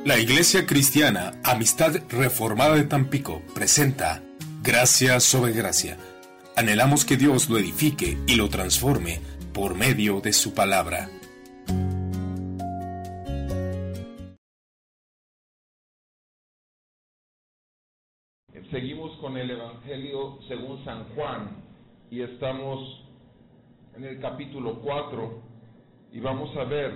La Iglesia Cristiana Amistad Reformada de Tampico presenta Gracia sobre Gracia. Anhelamos que Dios lo edifique y lo transforme por medio de su palabra. Seguimos con el Evangelio según San Juan y estamos en el capítulo 4 y vamos a ver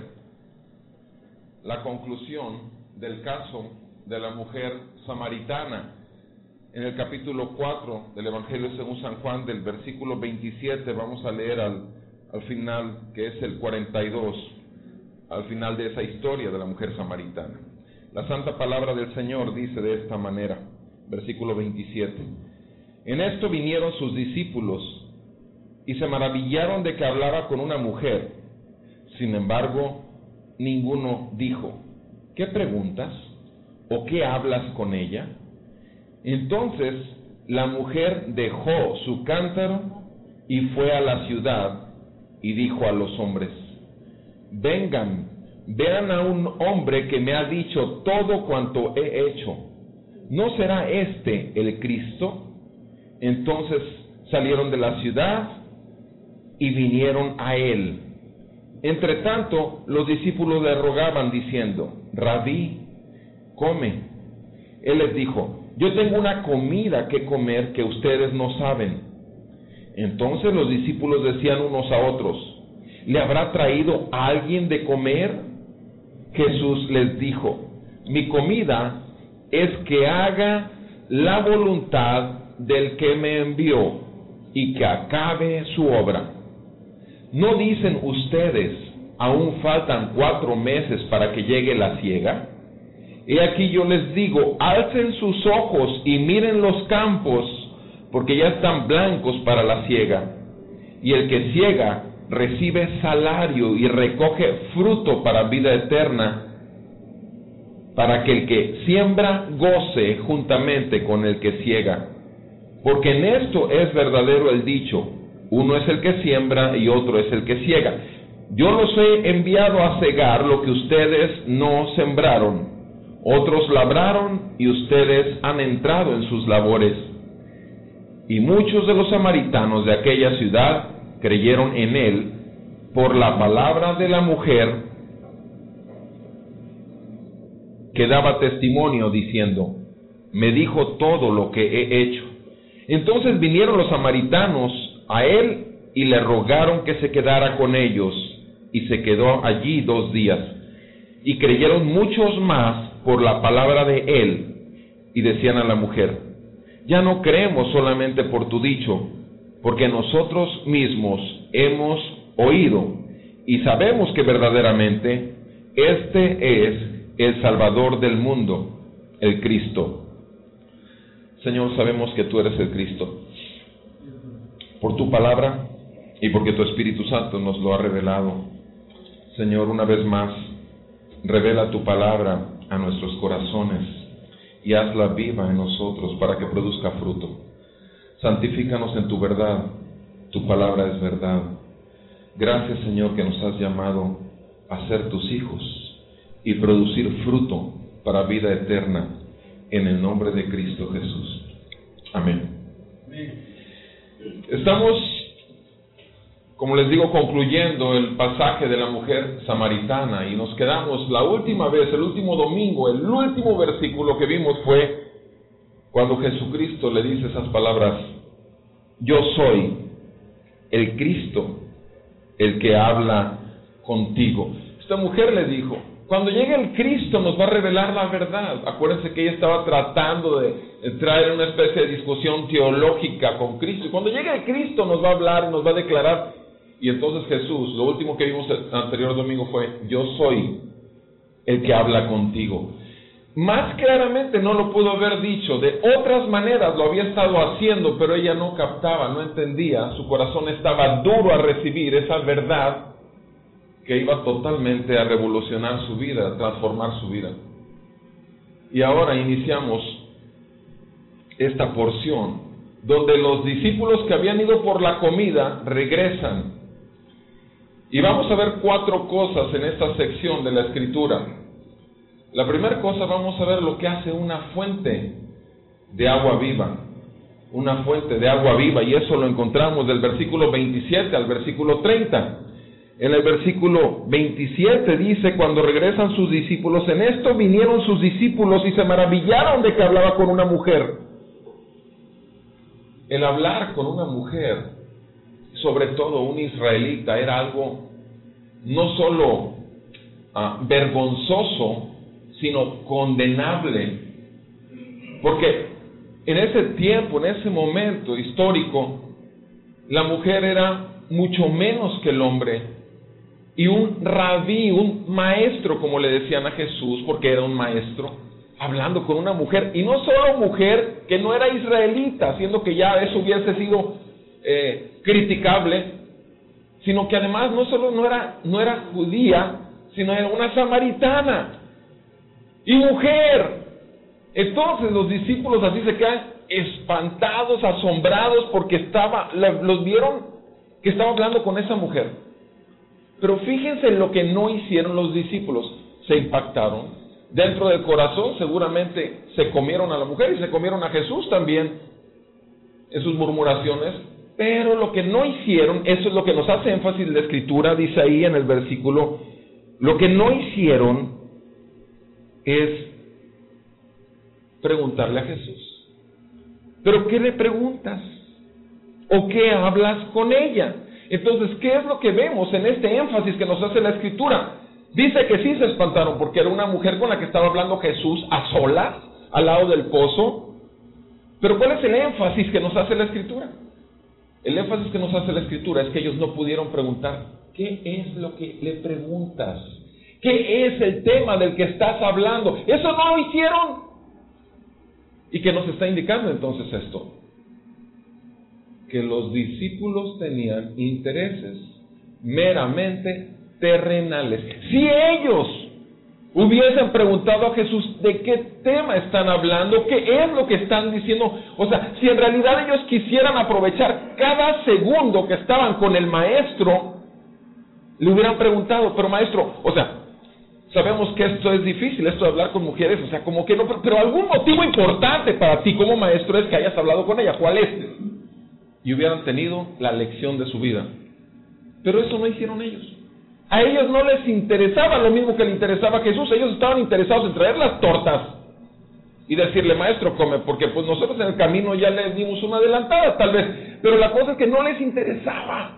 la conclusión del caso de la mujer samaritana. En el capítulo 4 del Evangelio según San Juan, del versículo 27, vamos a leer al final, que es el 42, al final de esa historia de la mujer samaritana. La santa palabra del Señor dice de esta manera, versículo 27: En esto vinieron sus discípulos y se maravillaron de que hablaba con una mujer. Sin embargo, ninguno dijo: ¿qué preguntas? ¿O qué hablas con ella? Entonces la mujer dejó su cántaro y fue a la ciudad y dijo a los hombres: vengan, vean a un hombre que me ha dicho todo cuanto he hecho. ¿No será este el Cristo? Entonces salieron de la ciudad y vinieron a él. Entre tanto, los discípulos le rogaban diciendo: Rabí, come. Él les dijo: yo tengo una comida que comer que ustedes no saben. Entonces los discípulos decían unos a otros: ¿le habrá traído alguien de comer? Jesús les dijo: mi comida es que haga la voluntad del que me envió y que acabe su obra. ¿No dicen ustedes: aún faltan 4 meses para que llegue la siega? He aquí yo les digo: alcen sus ojos y miren los campos, porque ya están blancos para la siega. Y el que siega recibe salario y recoge fruto para vida eterna, para que el que siembra goce juntamente con el que siega. Porque en esto es verdadero el dicho: uno es el que siembra y otro es el que siega. Yo los he enviado a segar lo que ustedes no sembraron. Otros labraron y ustedes han entrado en sus labores. Y muchos de los samaritanos de aquella ciudad creyeron en él por la palabra de la mujer, que daba testimonio diciendo: me dijo todo lo que he hecho. Entonces vinieron los samaritanos a él y le rogaron que se quedara con ellos, y se quedó allí 2 días. Y creyeron muchos más por la palabra de él, y decían a la mujer: ya no creemos solamente por tu dicho, porque nosotros mismos hemos oído y sabemos que verdaderamente este es el Salvador del mundo, el Cristo. Señor, sabemos que tú eres el Cristo, por tu palabra y porque tu Espíritu Santo nos lo ha revelado. Señor, una vez más, revela tu palabra a nuestros corazones y hazla viva en nosotros para que produzca fruto. Santifícanos en tu verdad, tu palabra es verdad. Gracias, Señor, que nos has llamado a ser tus hijos y producir fruto para vida eterna, en el nombre de Cristo Jesús. Amén. Estamos, como les digo, concluyendo el pasaje de la mujer samaritana y nos quedamos la última vez, el último domingo, el último versículo que vimos fue cuando Jesucristo le dice esas palabras: yo soy el Cristo, el que habla contigo. Esta mujer le dijo: cuando llegue el Cristo nos va a revelar la verdad. Acuérdense que ella estaba tratando de traer una especie de discusión teológica con Cristo. Y cuando llegue el Cristo nos va a hablar, nos va a declarar. Y entonces Jesús, lo último que vimos el anterior domingo fue: yo soy el que habla contigo. Más claramente no lo pudo haber dicho. De otras maneras lo había estado haciendo, pero ella no captaba, no entendía. Su corazón estaba duro a recibir esa verdad que iba totalmente a revolucionar su vida, a transformar su vida. Y ahora iniciamos esta porción donde los discípulos que habían ido por la comida regresan. Y vamos a ver 4 cosas en esta sección de la Escritura. La primera cosa, vamos a ver lo que hace una fuente de agua viva. Una fuente de agua viva, y eso lo encontramos del versículo 27 al versículo 30. En el versículo 27 dice: cuando regresan sus discípulos, en esto vinieron sus discípulos y se maravillaron de que hablaba con una mujer. El hablar con una mujer, sobre todo un israelita, era algo no solo vergonzoso, sino condenable. Porque en ese tiempo, en ese momento histórico, la mujer era mucho menos que el hombre. Y un rabí, un maestro, como le decían a Jesús, porque era un maestro, hablando con una mujer, y no solo mujer que no era israelita, siendo que ya eso hubiese sido criticable, sino que además no solo no era judía, sino era una samaritana, y mujer. Entonces los discípulos así se quedan espantados, asombrados, porque los vieron que estaba hablando con esa mujer. Pero fíjense en lo que no hicieron los discípulos. Se impactaron. Dentro del corazón seguramente se comieron a la mujer y se comieron a Jesús también en sus murmuraciones. Pero lo que no hicieron, eso es lo que nos hace énfasis la Escritura, dice ahí en el versículo, lo que no hicieron es preguntarle a Jesús. ¿Pero qué le preguntas? ¿O qué hablas con ella? Entonces, ¿qué es lo que vemos en este énfasis que nos hace la Escritura? Dice que sí se espantaron porque era una mujer con la que estaba hablando Jesús a solas, al lado del pozo. Pero ¿cuál es el énfasis que nos hace la Escritura? El énfasis que nos hace la Escritura es que ellos no pudieron preguntar, ¿qué es lo que le preguntas? ¿Qué es el tema del que estás hablando? Eso no lo hicieron. ¿Y qué nos está indicando entonces esto? Que los discípulos tenían intereses meramente terrenales. Si ellos hubiesen preguntado a Jesús de qué tema están hablando, qué es lo que están diciendo, o sea, si en realidad ellos quisieran aprovechar cada segundo que estaban con el maestro, le hubieran preguntado, pero maestro, o sea, sabemos que esto es difícil, esto de hablar con mujeres, o sea, como que no, pero algún motivo importante para ti como maestro es que hayas hablado con ella. ¿Cuál es? Y hubieran tenido la lección de su vida. Pero eso no hicieron ellos. A ellos no les interesaba lo mismo que le interesaba a Jesús. Ellos estaban interesados en traer las tortas y decirle, maestro, come, porque pues nosotros en el camino ya les dimos una adelantada tal vez, pero la cosa es que no les interesaba.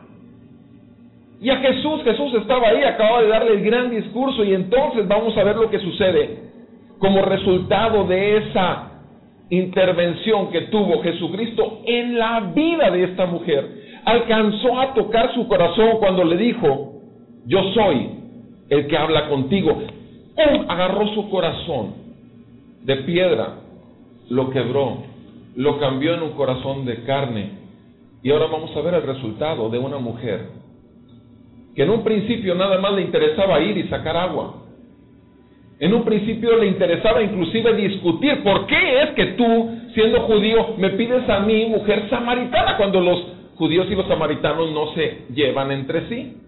Y a Jesús estaba ahí, acababa de darle el gran discurso, y entonces vamos a ver lo que sucede como resultado de esa intervención que tuvo Jesucristo en la vida de esta mujer. Alcanzó a tocar su corazón cuando le dijo, yo soy el que habla contigo. Él agarró su corazón de piedra, lo quebró, lo cambió en un corazón de carne, y ahora vamos a ver el resultado de una mujer que en un principio nada más le interesaba ir y sacar agua. En un principio le interesaba inclusive discutir, ¿por qué es que tú, siendo judío, me pides a mí, mujer samaritana, cuando los judíos y los samaritanos no se llevan entre sí?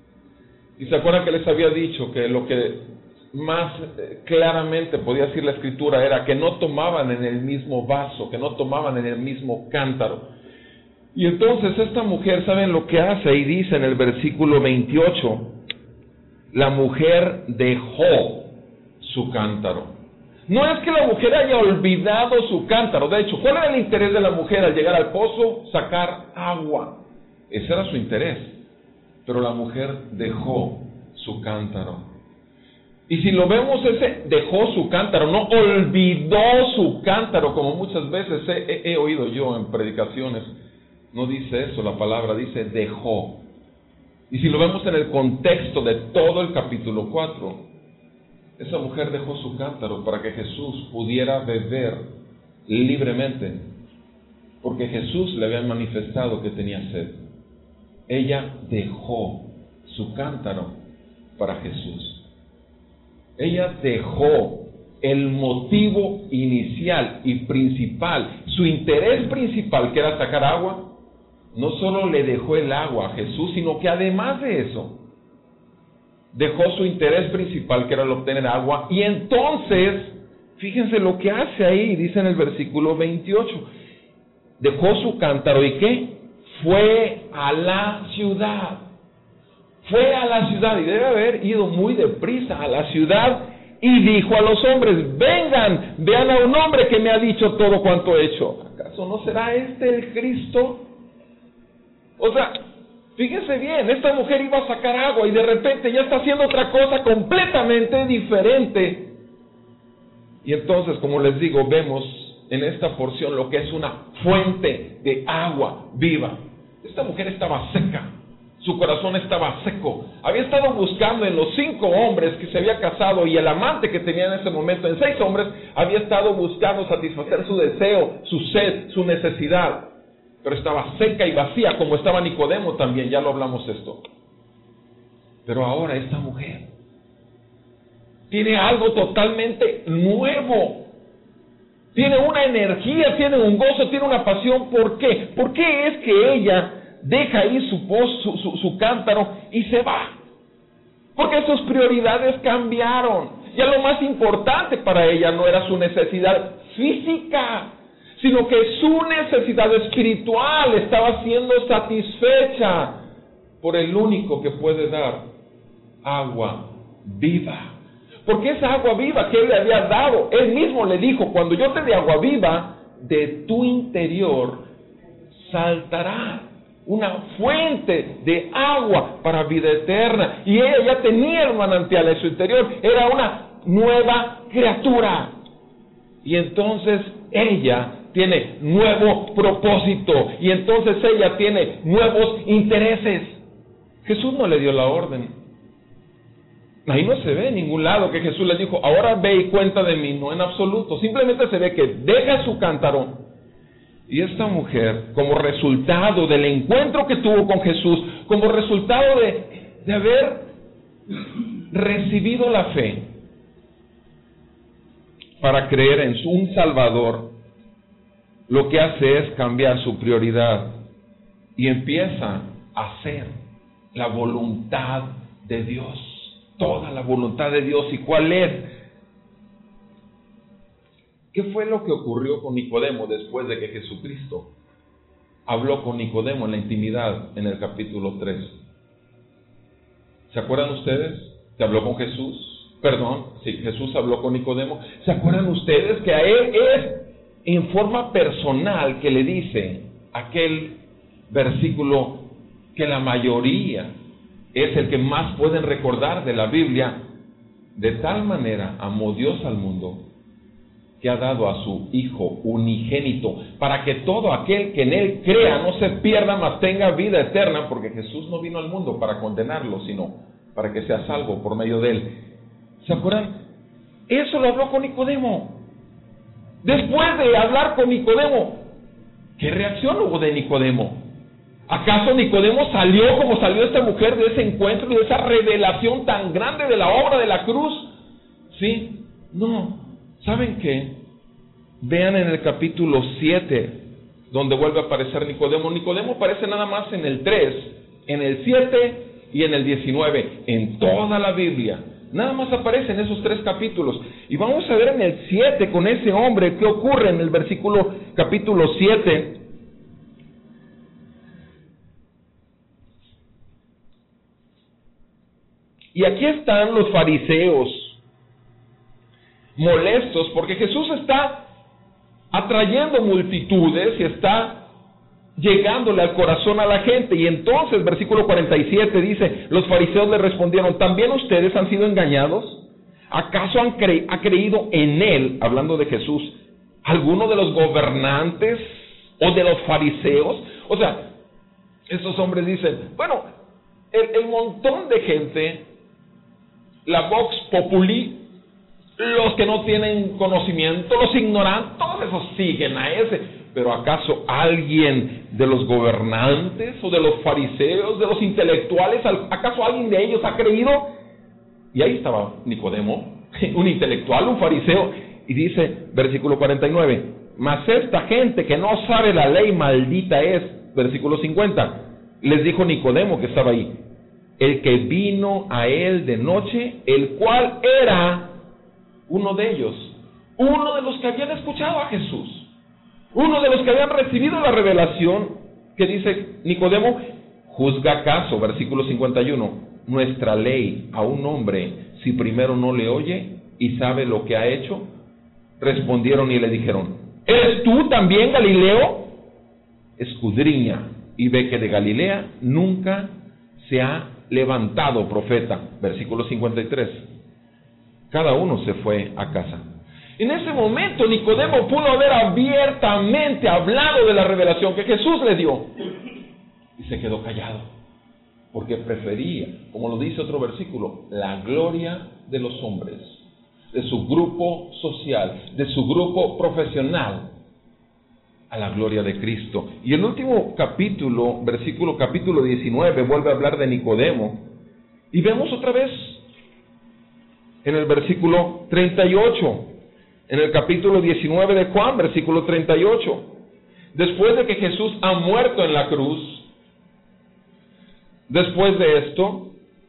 Y se acuerdan que les había dicho que lo que más claramente podía decir la Escritura era que no tomaban en el mismo vaso, que no tomaban en el mismo cántaro. Y entonces esta mujer, ¿saben lo que hace? Y dice en el versículo 28, la mujer dejó su cántaro. No es que la mujer haya olvidado su cántaro. De hecho, ¿cuál era el interés de la mujer al llegar al pozo? Sacar agua. Ese era su interés. Pero la mujer dejó su cántaro. Y si lo vemos, ese dejó su cántaro, no olvidó su cántaro, como muchas veces he oído yo en predicaciones. No dice eso, la palabra dice dejó. Y si lo vemos en el contexto de todo el capítulo 4, esa mujer dejó su cántaro para que Jesús pudiera beber libremente, porque Jesús le había manifestado que tenía sed. Ella dejó su cántaro para Jesús. Ella dejó el motivo inicial y principal, su interés principal, que era sacar agua. No solo le dejó el agua a Jesús, sino que además de eso, dejó su interés principal, que era el obtener agua, y entonces, fíjense lo que hace ahí, dice en el versículo 28, dejó su cántaro, ¿y qué? Fue a la ciudad. Fue a la ciudad, y debe haber ido muy deprisa a la ciudad, y dijo a los hombres, vengan, vean a un hombre que me ha dicho todo cuanto he hecho. ¿Acaso no será este el Cristo? O sea, fíjense bien, esta mujer iba a sacar agua y de repente ya está haciendo otra cosa completamente diferente. Y entonces, como les digo, vemos en esta porción lo que es una fuente de agua viva. Esta mujer estaba seca, su corazón estaba seco. Había estado buscando en los 5 hombres que se había casado y el amante que tenía en ese momento, en 6 hombres, había estado buscando satisfacer su deseo, su sed, su necesidad. Pero estaba seca y vacía, como estaba Nicodemo también, ya lo hablamos esto. Pero ahora esta mujer tiene algo totalmente nuevo. Tiene una energía, tiene un gozo, tiene una pasión. ¿Por qué? ¿Por qué es que ella deja ahí su cántaro y se va? Porque sus prioridades cambiaron. Ya lo más importante para ella no era su necesidad física, sino que su necesidad espiritual estaba siendo satisfecha por el único que puede dar agua viva. Porque esa agua viva que Él le había dado, Él mismo le dijo, cuando yo te dé agua viva, de tu interior saltará una fuente de agua para vida eterna. Y ella ya tenía el manantial en su interior, era una nueva criatura. Y entonces ella tiene nuevo propósito, y entonces ella tiene nuevos intereses. Jesús no le dio la orden. Ahí no se ve en ningún lado que Jesús le dijo, ahora ve y cuenta de mí, no, en absoluto. Simplemente se ve que deja su cántaro. Y esta mujer, como resultado del encuentro que tuvo con Jesús, como resultado de haber recibido la fe para creer en un Salvador, lo que hace es cambiar su prioridad y empieza a hacer la voluntad de Dios. Toda la voluntad de Dios. ¿Y cuál es? ¿Qué fue lo que ocurrió con Nicodemo después de que Jesucristo habló con Nicodemo en la intimidad en el capítulo 3? ¿Se acuerdan ustedes que habló con Jesús? Jesús habló con Nicodemo. ¿Se acuerdan ustedes que a él es en forma personal que le dice aquel versículo que la mayoría es el que más pueden recordar de la Biblia? De tal manera amó Dios al mundo que ha dado a su Hijo unigénito, para que todo aquel que en Él crea no se pierda, mas tenga vida eterna, porque Jesús no vino al mundo para condenarlo, sino para que sea salvo por medio de Él. ¿Se acuerdan? Eso lo habló con Nicodemo. Después de hablar con Nicodemo, ¿qué reacción hubo de Nicodemo? ¿Acaso Nicodemo salió como salió esta mujer de ese encuentro y de esa revelación tan grande de la obra de la cruz? ¿Sí? No. ¿Saben qué? Vean en el capítulo 7, donde vuelve a aparecer Nicodemo. Nicodemo aparece nada más en el 3, en el 7 y en el 19. En toda la Biblia. Nada más aparece en esos 3 capítulos. Y vamos a ver en el 7 con ese hombre qué ocurre en el capítulo 7. Y aquí están los fariseos molestos porque Jesús está atrayendo multitudes y está llegándole al corazón a la gente. Y entonces, versículo 47 dice, los fariseos le respondieron, ¿también ustedes han sido engañados? ¿Acaso ha creído en Él, hablando de Jesús, alguno de los gobernantes o de los fariseos? O sea, estos hombres dicen, bueno, el montón de gente, la vox populi, los que no tienen conocimiento, los ignorantes, todos esos siguen a ese. Pero ¿acaso alguien de los gobernantes o de los fariseos, de los intelectuales, acaso alguien de ellos ha creído? Y ahí estaba Nicodemo, un intelectual, un fariseo, y dice, versículo 49, mas esta gente que no sabe la ley maldita es, versículo 50, les dijo Nicodemo que estaba ahí, el que vino a él de noche, el cual era uno de ellos, uno de los que habían escuchado a Jesús, uno de los que habían recibido la revelación, que dice Nicodemo, juzga acaso, versículo 51, nuestra ley a un hombre si primero no le oye y sabe lo que ha hecho. Respondieron y le dijeron, ¿eres tú también Galileo? Escudriña y ve que de Galilea nunca se ha levantado profeta. Versículo 53. Cada uno se fue a casa. En ese momento Nicodemo pudo haber abiertamente hablado de la revelación que Jesús le dio. Y se quedó callado, porque prefería, como lo dice otro versículo, la gloria de los hombres, de su grupo social, de su grupo profesional, a la gloria de Cristo. Y el último capítulo, capítulo 19, vuelve a hablar de Nicodemo. Y vemos otra vez en el versículo 38, en el capítulo 19 de Juan, versículo 38. Después de que Jesús ha muerto en la cruz, después de esto,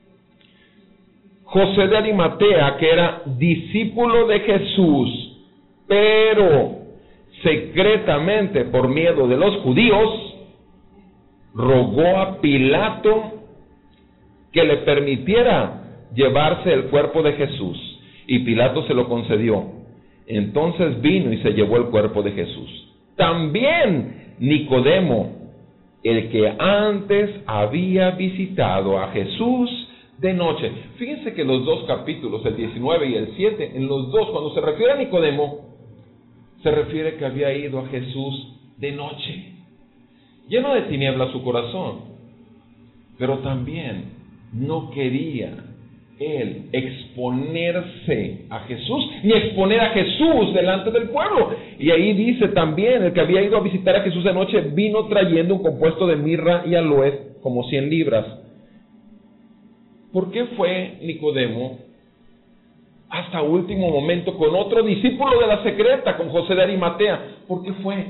José de Arimatea, que era discípulo de Jesús, pero secretamente por miedo de los judíos, rogó a Pilato que le permitiera llevarse el cuerpo de Jesús, y Pilato se lo concedió. Entonces vino y se llevó el cuerpo de Jesús. También Nicodemo, el que antes había visitado a Jesús de noche. Fíjense que los dos capítulos, el 19 y el 7, en los dos, cuando se refiere a Nicodemo, se refiere que había ido a Jesús de noche, lleno de tinieblas su corazón, pero también no quería él exponerse a Jesús, ni exponer a Jesús delante del pueblo. Y ahí dice también, el que había ido a visitar a Jesús de noche, vino trayendo un compuesto de mirra y aloe, como 100 libras. ¿Por qué fue Nicodemo hasta último momento con otro discípulo de la secreta, con José de Arimatea? ¿Por qué fue?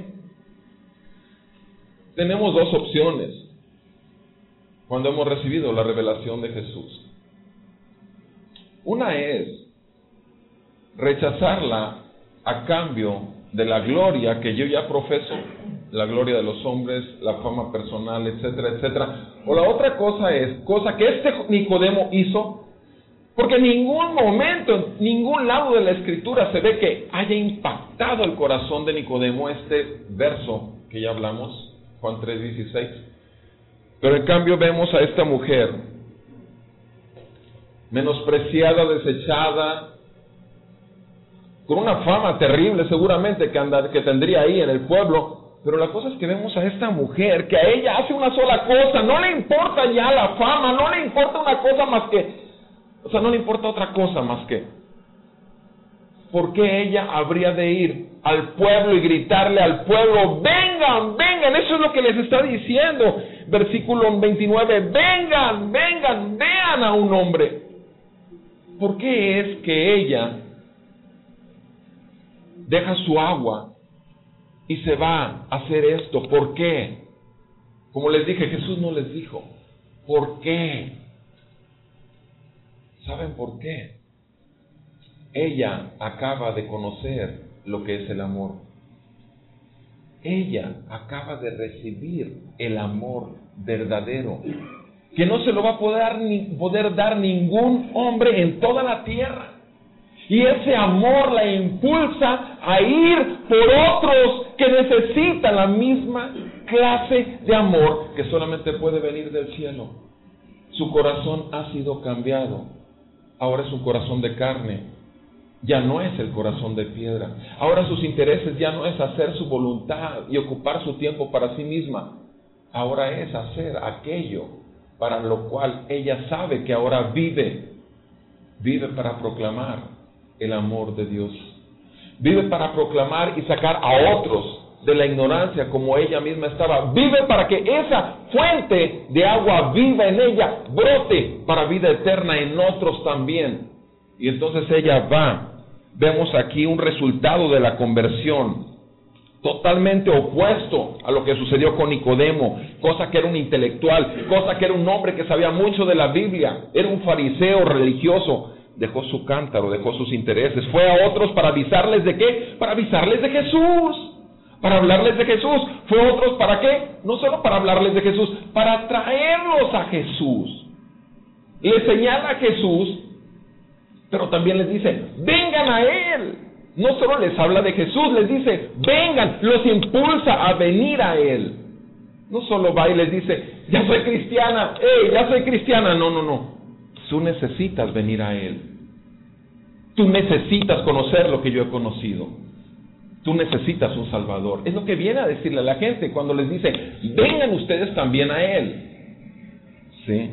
Tenemos dos opciones cuando hemos recibido la revelación de Jesús. Una es rechazarla a cambio de la gloria que yo ya profeso, la gloria de los hombres, la fama personal, etcétera, etcétera. O la otra cosa es, cosa que este Nicodemo hizo, porque en ningún momento, en ningún lado de la Escritura se ve que haya impactado el corazón de Nicodemo este verso que ya hablamos, Juan 3:16. Pero en cambio vemos a esta mujer menospreciada, desechada, con una fama terrible seguramente que tendría ahí en el pueblo. Pero la cosa es que vemos a esta mujer que a ella hace una sola cosa, no le importa ya la fama, no le importa una cosa más que, no le importa otra cosa más que, ¿por qué ella habría de ir al pueblo y gritarle al pueblo, vengan, vengan? Eso es lo que les está diciendo, versículo 29, vengan, vengan, vean a un hombre. ¿Por qué es que ella deja su agua y se va a hacer esto? ¿Por qué? Como les dije, Jesús no les dijo ¿por qué? ¿Saben por qué? Ella acaba de conocer lo que es el amor. Ella acaba de recibir el amor verdadero, que no se lo va a poder dar ningún hombre en toda la tierra. Y ese amor la impulsa a ir por otros que necesitan la misma clase de amor que solamente puede venir del cielo. Su corazón ha sido cambiado. Ahora es un corazón de carne. Ya no es el corazón de piedra. Ahora sus intereses ya no es hacer su voluntad y ocupar su tiempo para sí misma. Ahora es hacer aquello para lo cual ella sabe que ahora vive. Vive para proclamar el amor de Dios. Vive para proclamar y sacar a otros de la ignorancia como ella misma estaba. Vive para que esa fuente de agua viva en ella brote para vida eterna en otros también. Y entonces ella va. Vemos aquí un resultado de la conversión. totalmente opuesto a lo que sucedió con Nicodemo, cosa que era un intelectual, cosa que era un hombre que sabía mucho de la Biblia, era un fariseo religioso. Dejó su cántaro, dejó sus intereses, fue a otros para avisarles ¿de qué? Para avisarles de Jesús, para hablarles de Jesús. Fue a otros ¿para qué? No solo para hablarles de Jesús, para traerlos a Jesús. Les señala a Jesús, pero también les dice, vengan a Él. No solo les habla de Jesús, les dice, vengan, los impulsa a venir a Él. No solo va y les dice, ya soy cristiana, ya soy cristiana. No. Tú necesitas venir a Él. Tú necesitas conocer lo que yo he conocido. Tú necesitas un Salvador. Es lo que viene a decirle a la gente cuando les dice, vengan ustedes también a Él. ¿Sí?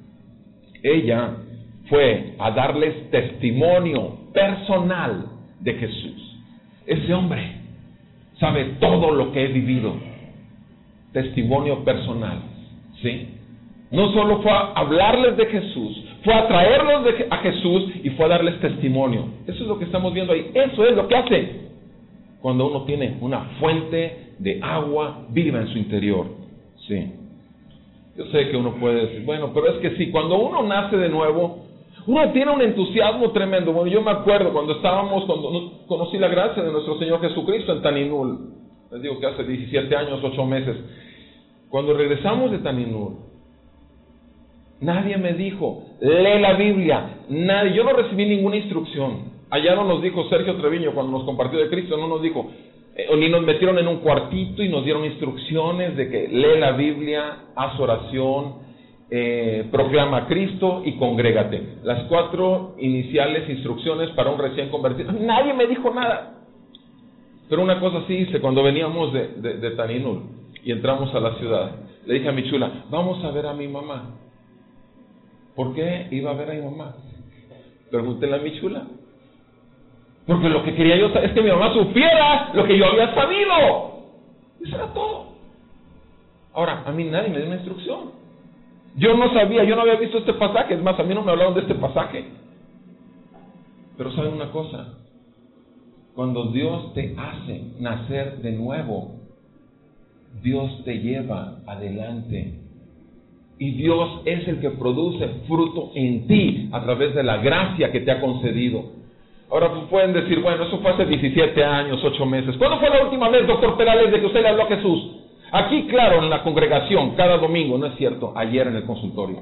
Ella fue a darles testimonio personal de Jesús. Ese hombre sabe todo lo que he vivido. Testimonio personal. ¿Sí? No solo fue a hablarles de Jesús, fue a traerlos a Jesús y fue a darles testimonio. Eso es lo que estamos viendo ahí. Eso es lo que hace cuando uno tiene una fuente de agua viva en su interior. Sí. Yo sé que uno puede decir, bueno, pero es que sí, cuando uno nace de nuevo, uno tiene un entusiasmo tremendo. Bueno, yo me acuerdo cuando conocí la gracia de nuestro Señor Jesucristo en Taninul. Les digo que hace 17 años, 8 meses. Cuando regresamos de Taninul, nadie me dijo, lee la Biblia. Nadie. Yo no recibí ninguna instrucción. Allá no nos dijo Sergio Treviño cuando nos compartió de Cristo, no nos dijo, ni nos metieron en un cuartito y nos dieron instrucciones de que lee la Biblia, haz oración, proclama a Cristo y congrégate. Las 4 iniciales instrucciones para un recién convertido. Nadie me dijo nada. Pero una cosa sí hice cuando veníamos de Taninul y entramos a la ciudad. Le dije a mi chula, vamos a ver a mi mamá. ¿Por qué iba a ver a mi mamá? Pregúntele a mi chula. Porque lo que quería yo es que mi mamá supiera lo que yo había sabido. Eso era todo. Ahora, a mí nadie me dio una instrucción. Yo no sabía, yo no había visto este pasaje. Es más, a mí no me hablaron de este pasaje. Pero ¿saben una cosa? Cuando Dios te hace nacer de nuevo, Dios te lleva adelante. Y Dios es el que produce fruto en ti a través de la gracia que te ha concedido. Ahora pueden decir, bueno, eso fue hace 17 años, 8 meses. ¿Cuándo fue la última vez, doctor Perales, de que usted le habló a Jesús? Aquí, claro, en la congregación, cada domingo, no es cierto, ayer en el consultorio.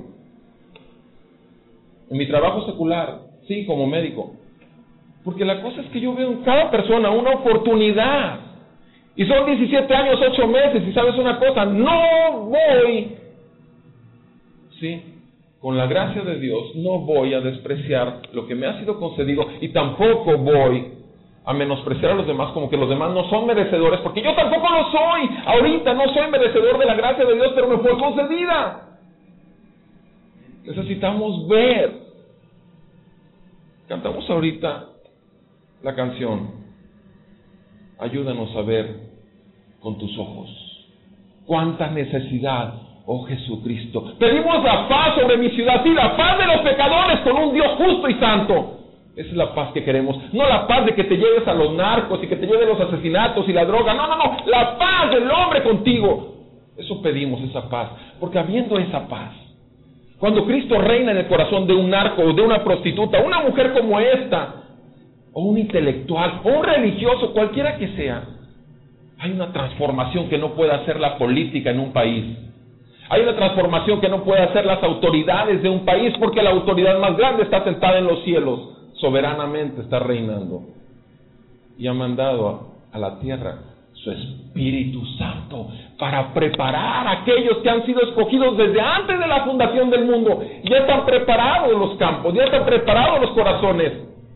En mi trabajo secular, sí, como médico. Porque la cosa es que yo veo en cada persona una oportunidad. Y son 17 años, 8 meses, y sabes una cosa, no voy, sí, con la gracia de Dios, no voy a despreciar lo que me ha sido concedido y tampoco voy a menospreciar a los demás como que los demás no son merecedores, porque yo tampoco lo soy. Ahorita no soy merecedor de la gracia de Dios, pero me fue concedida. Necesitamos ver. Cantamos ahorita la canción, ayúdanos a ver con tus ojos. Cuánta necesidad, oh Jesucristo. Pedimos la paz sobre mi ciudad, sí, la paz de los pecadores con un Dios justo y santo. Esa es la paz que queremos, no la paz de que te lleves a los narcos y que te lleves los asesinatos y la droga, no, la paz del hombre contigo. Eso pedimos, esa paz, porque habiendo esa paz, cuando Cristo reina en el corazón de un narco o de una prostituta, una mujer como esta, o un intelectual, o un religioso, cualquiera que sea, hay una transformación que no puede hacer la política en un país. Hay una transformación que no puede hacer las autoridades de un país, porque la autoridad más grande está sentada en los cielos, soberanamente está reinando. Y ha mandado a la tierra su Espíritu Santo para preparar a aquellos que han sido escogidos desde antes de la fundación del mundo. Ya están preparados los campos, ya están preparados los corazones.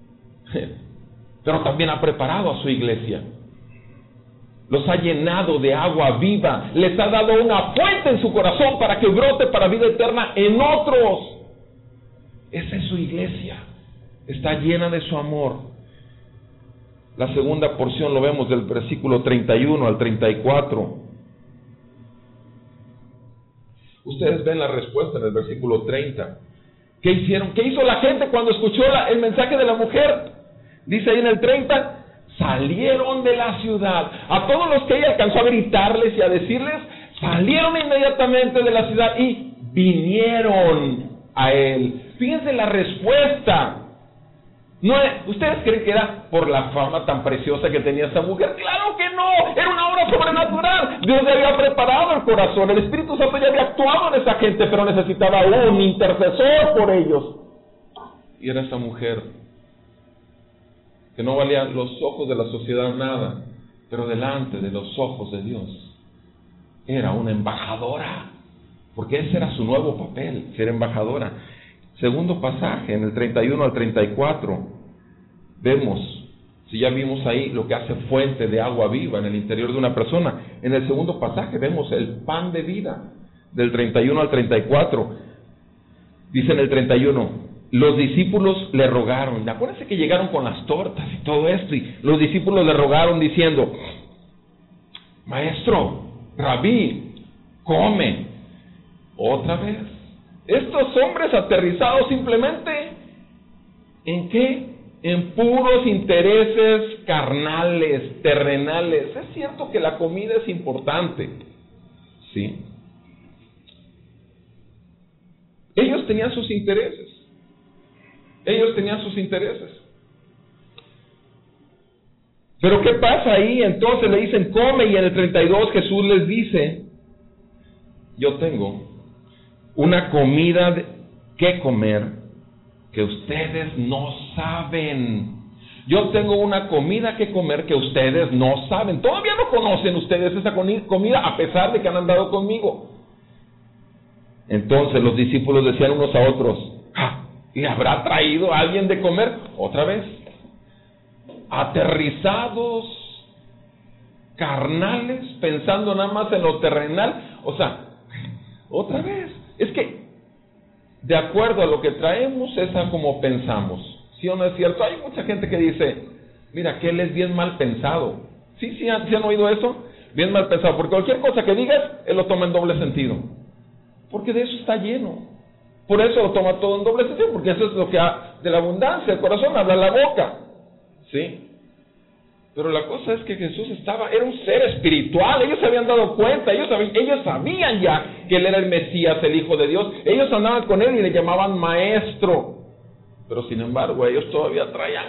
Pero también ha preparado a su iglesia. Los ha llenado de agua viva, les ha dado una fuente en su corazón para que brote para vida eterna en otros. Esa es su iglesia, está llena de su amor. La segunda porción lo vemos del versículo 31 al 34. Ustedes ven la respuesta en el versículo 30. ¿Qué hicieron? ¿Qué hizo la gente cuando escuchó el mensaje de la mujer? Dice ahí en el 30, salieron de la ciudad. A todos los que ella alcanzó a gritarles y a decirles, salieron inmediatamente de la ciudad y vinieron a él. Fíjense la respuesta. No, ¿ustedes creen que era por la fama tan preciosa que tenía esta mujer? ¡Claro que no! Era una obra sobrenatural. Dios le había preparado el corazón. El Espíritu Santo ya había actuado en esa gente, pero necesitaba un intercesor por ellos. Y era esa mujer que no valía los ojos de la sociedad nada, pero delante de los ojos de Dios era una embajadora, porque ese era su nuevo papel, ser embajadora. Segundo pasaje, en el 31 al 34, vemos, si ya vimos ahí lo que hace fuente de agua viva en el interior de una persona, en el segundo pasaje vemos el pan de vida, del 31 al 34, dice en el 31, los discípulos le rogaron, acuérdense que llegaron con las tortas y todo esto, y los discípulos le rogaron diciendo, maestro, rabí, come. Otra vez, estos hombres aterrizados simplemente, ¿en qué? En puros intereses carnales, terrenales. Es cierto que la comida es importante, ¿sí? Ellos tenían sus intereses. Pero ¿qué pasa ahí? Entonces le dicen, come, y en el 32 Jesús les dice, yo tengo una comida que comer que ustedes no saben. Yo tengo una comida que comer que ustedes no saben. Todavía no conocen ustedes esa comida a pesar de que han andado conmigo. Entonces los discípulos decían unos a otros, ¿y habrá traído a alguien de comer? Otra vez, aterrizados, carnales, pensando nada más en lo terrenal. O sea, otra vez, es que de acuerdo a lo que traemos es a como pensamos. ¿Sí o no es cierto? Hay mucha gente que dice, mira, que él es bien mal pensado. ¿Sí han oído eso? Bien mal pensado, porque cualquier cosa que digas, él lo toma en doble sentido. Porque de eso está lleno. Por eso lo toma todo en doble sentido, porque eso es lo que de la abundancia, el corazón habla la boca. ¿Sí? Pero la cosa es que Jesús era un ser espiritual. Ellos se habían dado cuenta, ellos sabían ya que él era el Mesías, el Hijo de Dios. Ellos andaban con él y le llamaban maestro. Pero sin embargo, ellos todavía traían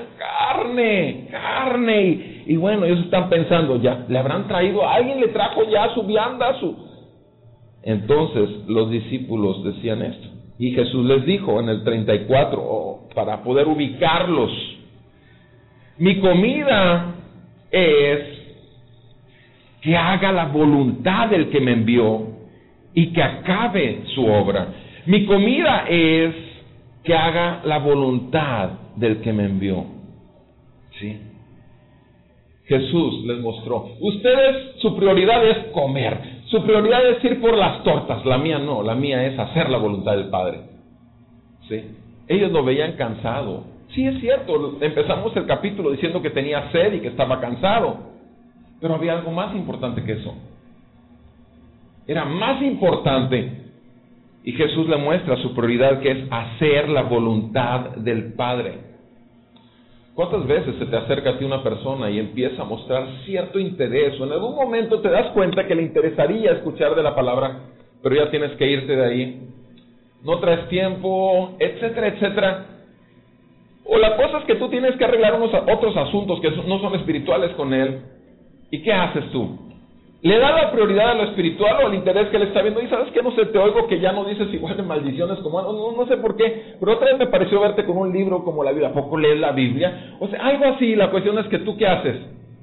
carne. Y bueno, ellos están pensando, ya, ¿le habrán traído? ¿Alguien le trajo ya su vianda? Entonces los discípulos decían esto. Y Jesús les dijo en el 34, para poder ubicarlos, mi comida es que haga la voluntad del que me envió y que acabe su obra. Mi comida es que haga la voluntad del que me envió. ¿Sí? Jesús les mostró, ustedes, su prioridad es comer, su prioridad es ir por las tortas, la mía no, la mía es hacer la voluntad del Padre. ¿Sí? Ellos lo veían cansado. Sí, es cierto, empezamos el capítulo diciendo que tenía sed y que estaba cansado, pero había algo más importante que eso. Era más importante, y Jesús le muestra su prioridad, que es hacer la voluntad del Padre. ¿Cuántas veces se te acerca a ti una persona y empieza a mostrar cierto interés, o en algún momento te das cuenta que le interesaría escuchar de la palabra, pero ya tienes que irte de ahí, no traes tiempo, etcétera, etcétera? O la cosa es que tú tienes que arreglar otros asuntos que no son espirituales con él. ¿Y qué haces tú? ¿Le da la prioridad a lo espiritual o al interés que él está viendo? Y sabes que no sé, te oigo que ya no dices igual de maldiciones como no sé por qué, pero otra vez me pareció verte con un libro como la Biblia. ¿A poco lees la Biblia? O sea, algo así. La cuestión es que tú, ¿qué haces?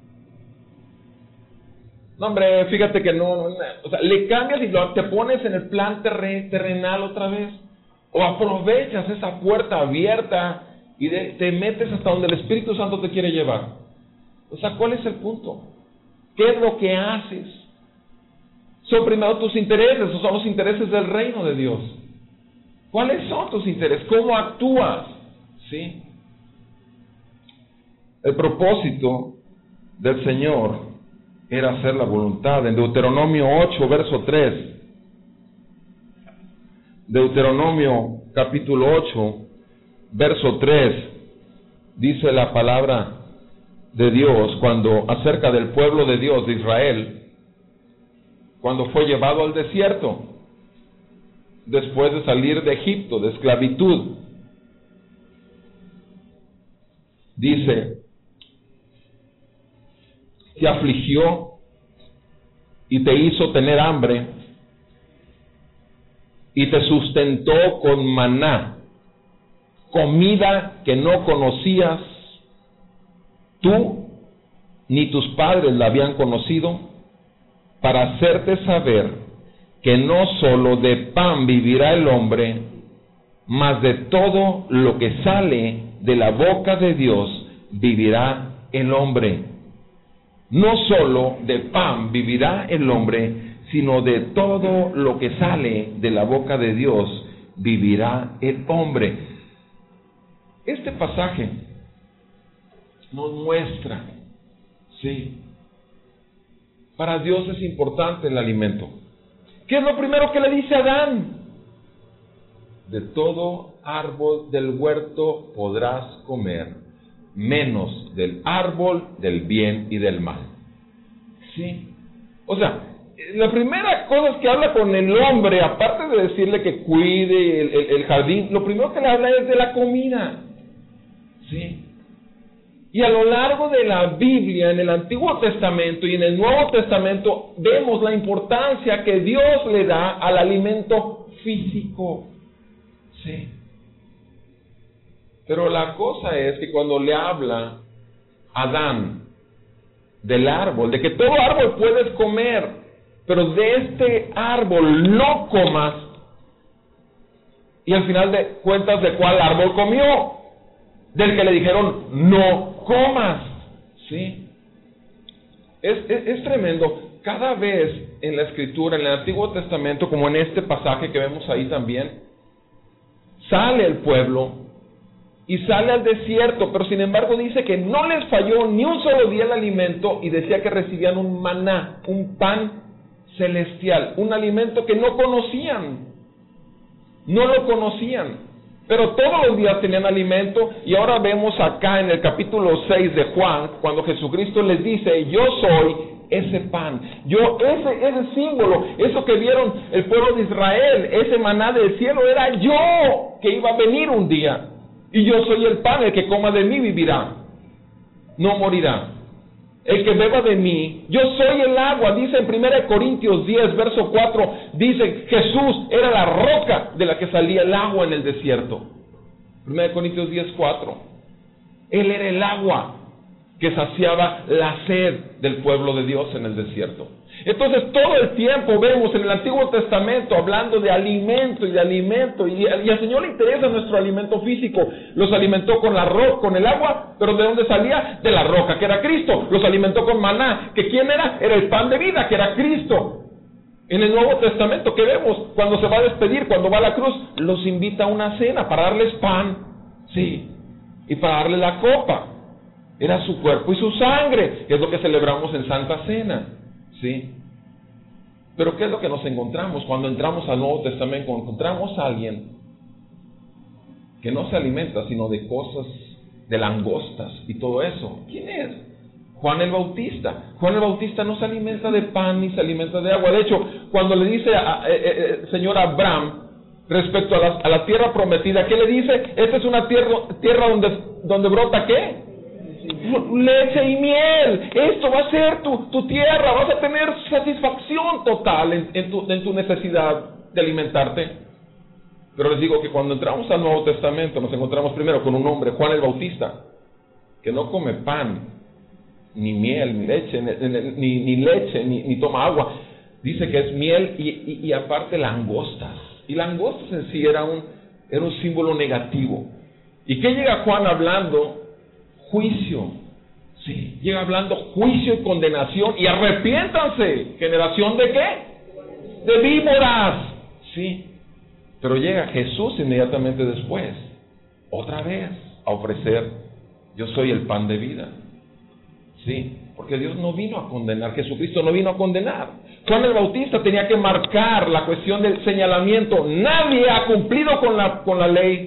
No, hombre, fíjate que no, o sea, le cambias y te pones en el plan terrenal otra vez. O aprovechas esa puerta abierta y te metes hasta donde el Espíritu Santo te quiere llevar. O sea, ¿cuál es el punto? ¿Qué es lo que haces? ¿Son primero tus intereses o son los intereses del reino de Dios? ¿Cuáles son tus intereses? ¿Cómo actúas? ¿Sí? El propósito del Señor era hacer la voluntad. En Deuteronomio 8, verso 3. Deuteronomio capítulo 8, verso 3. Dice la palabra de Dios, acerca del pueblo de Dios, de Israel, cuando fue llevado al desierto, después de salir de Egipto, de esclavitud. Dice, te afligió y te hizo tener hambre y te sustentó con maná, comida que no conocías tú ni tus padres la habían conocido, para hacerte saber que no solo de pan vivirá el hombre, mas de todo lo que sale de la boca de Dios vivirá el hombre. No solo de pan vivirá el hombre, sino de todo lo que sale de la boca de Dios vivirá el hombre. Este pasaje nos muestra, sí, para Dios es importante el alimento. ¿Qué es lo primero que le dice a Adán? De todo árbol del huerto podrás comer, menos del árbol del bien y del mal. Sí. O sea, la primera cosa que habla con el hombre, aparte de decirle que cuide el jardín, lo primero que le habla es de la comida. Sí. Y a lo largo de la Biblia, en el Antiguo Testamento y en el Nuevo Testamento, vemos la importancia que Dios le da al alimento físico. Sí. Pero la cosa es que cuando le habla a Adán del árbol, de que todo árbol puedes comer, pero de este árbol no comas, y al final de cuentas, ¿de cuál árbol comió? Del que le dijeron, no comas. ¿Sí? Es tremendo. Cada vez en la Escritura, en el Antiguo Testamento, como en este pasaje que vemos ahí también, sale el pueblo y sale al desierto, pero sin embargo dice que no les falló ni un solo día el alimento, y decía que recibían un maná, un pan celestial, un alimento que no conocían. No lo conocían. Pero todos los días tenían alimento, y ahora vemos acá en el capítulo 6 de Juan, cuando Jesucristo les dice, yo soy ese pan, ese símbolo, eso que vieron el pueblo de Israel, ese maná del cielo, era yo que iba a venir un día, y yo soy el pan, el que coma de mí vivirá, no morirá. El que beba de mí, yo soy el agua, dice en 1 Corintios 10, verso 4, dice, Jesús era la roca de la que salía el agua en el desierto. 1 Corintios 10, 4. Él era el agua que saciaba la sed del pueblo de Dios en el desierto. Entonces todo el tiempo vemos en el Antiguo Testamento hablando de alimento y de alimento, y al Señor le interesa nuestro alimento físico. Los alimentó con con el agua, pero ¿de dónde salía? De la roca, que era Cristo. Los alimentó con maná, que ¿quién era? Era el pan de vida, que era Cristo. En el Nuevo Testamento, ¿qué vemos? Cuando se va a despedir, cuando va a la cruz, los invita a una cena para darles pan, sí, y para darle la copa. Era su cuerpo y su sangre, que es lo que celebramos en Santa Cena. ¿Sí? Pero ¿qué es lo que nos encontramos cuando entramos al Nuevo Testamento? Encontramos a alguien que no se alimenta sino de cosas, de langostas y todo eso. ¿Quién es? Juan el Bautista. Juan el Bautista no se alimenta de pan ni se alimenta de agua. De hecho, cuando le dice Señor Abraham respecto a la tierra prometida, ¿qué le dice? Esta es una tierra donde brota ¿qué? Leche y miel. Esto va a ser tu tierra. Vas a tener satisfacción total en tu necesidad de alimentarte. Pero les digo que cuando entramos al Nuevo Testamento nos encontramos primero con un hombre, Juan el Bautista, que no come pan, ni miel, ni leche, ni toma agua. Dice que es miel y aparte langostas. Y langostas en sí era un símbolo negativo. ¿Y qué llega Juan hablando? Juicio. Sí, llega hablando juicio y condenación. Y arrepiéntanse, generación de qué? De víboras. Sí. Pero llega Jesús inmediatamente después, otra vez, a ofrecer, yo soy el pan de vida. Sí, porque Dios no vino a condenar, Jesucristo no vino a condenar. Juan el Bautista tenía que marcar la cuestión del señalamiento. Nadie ha cumplido con la ley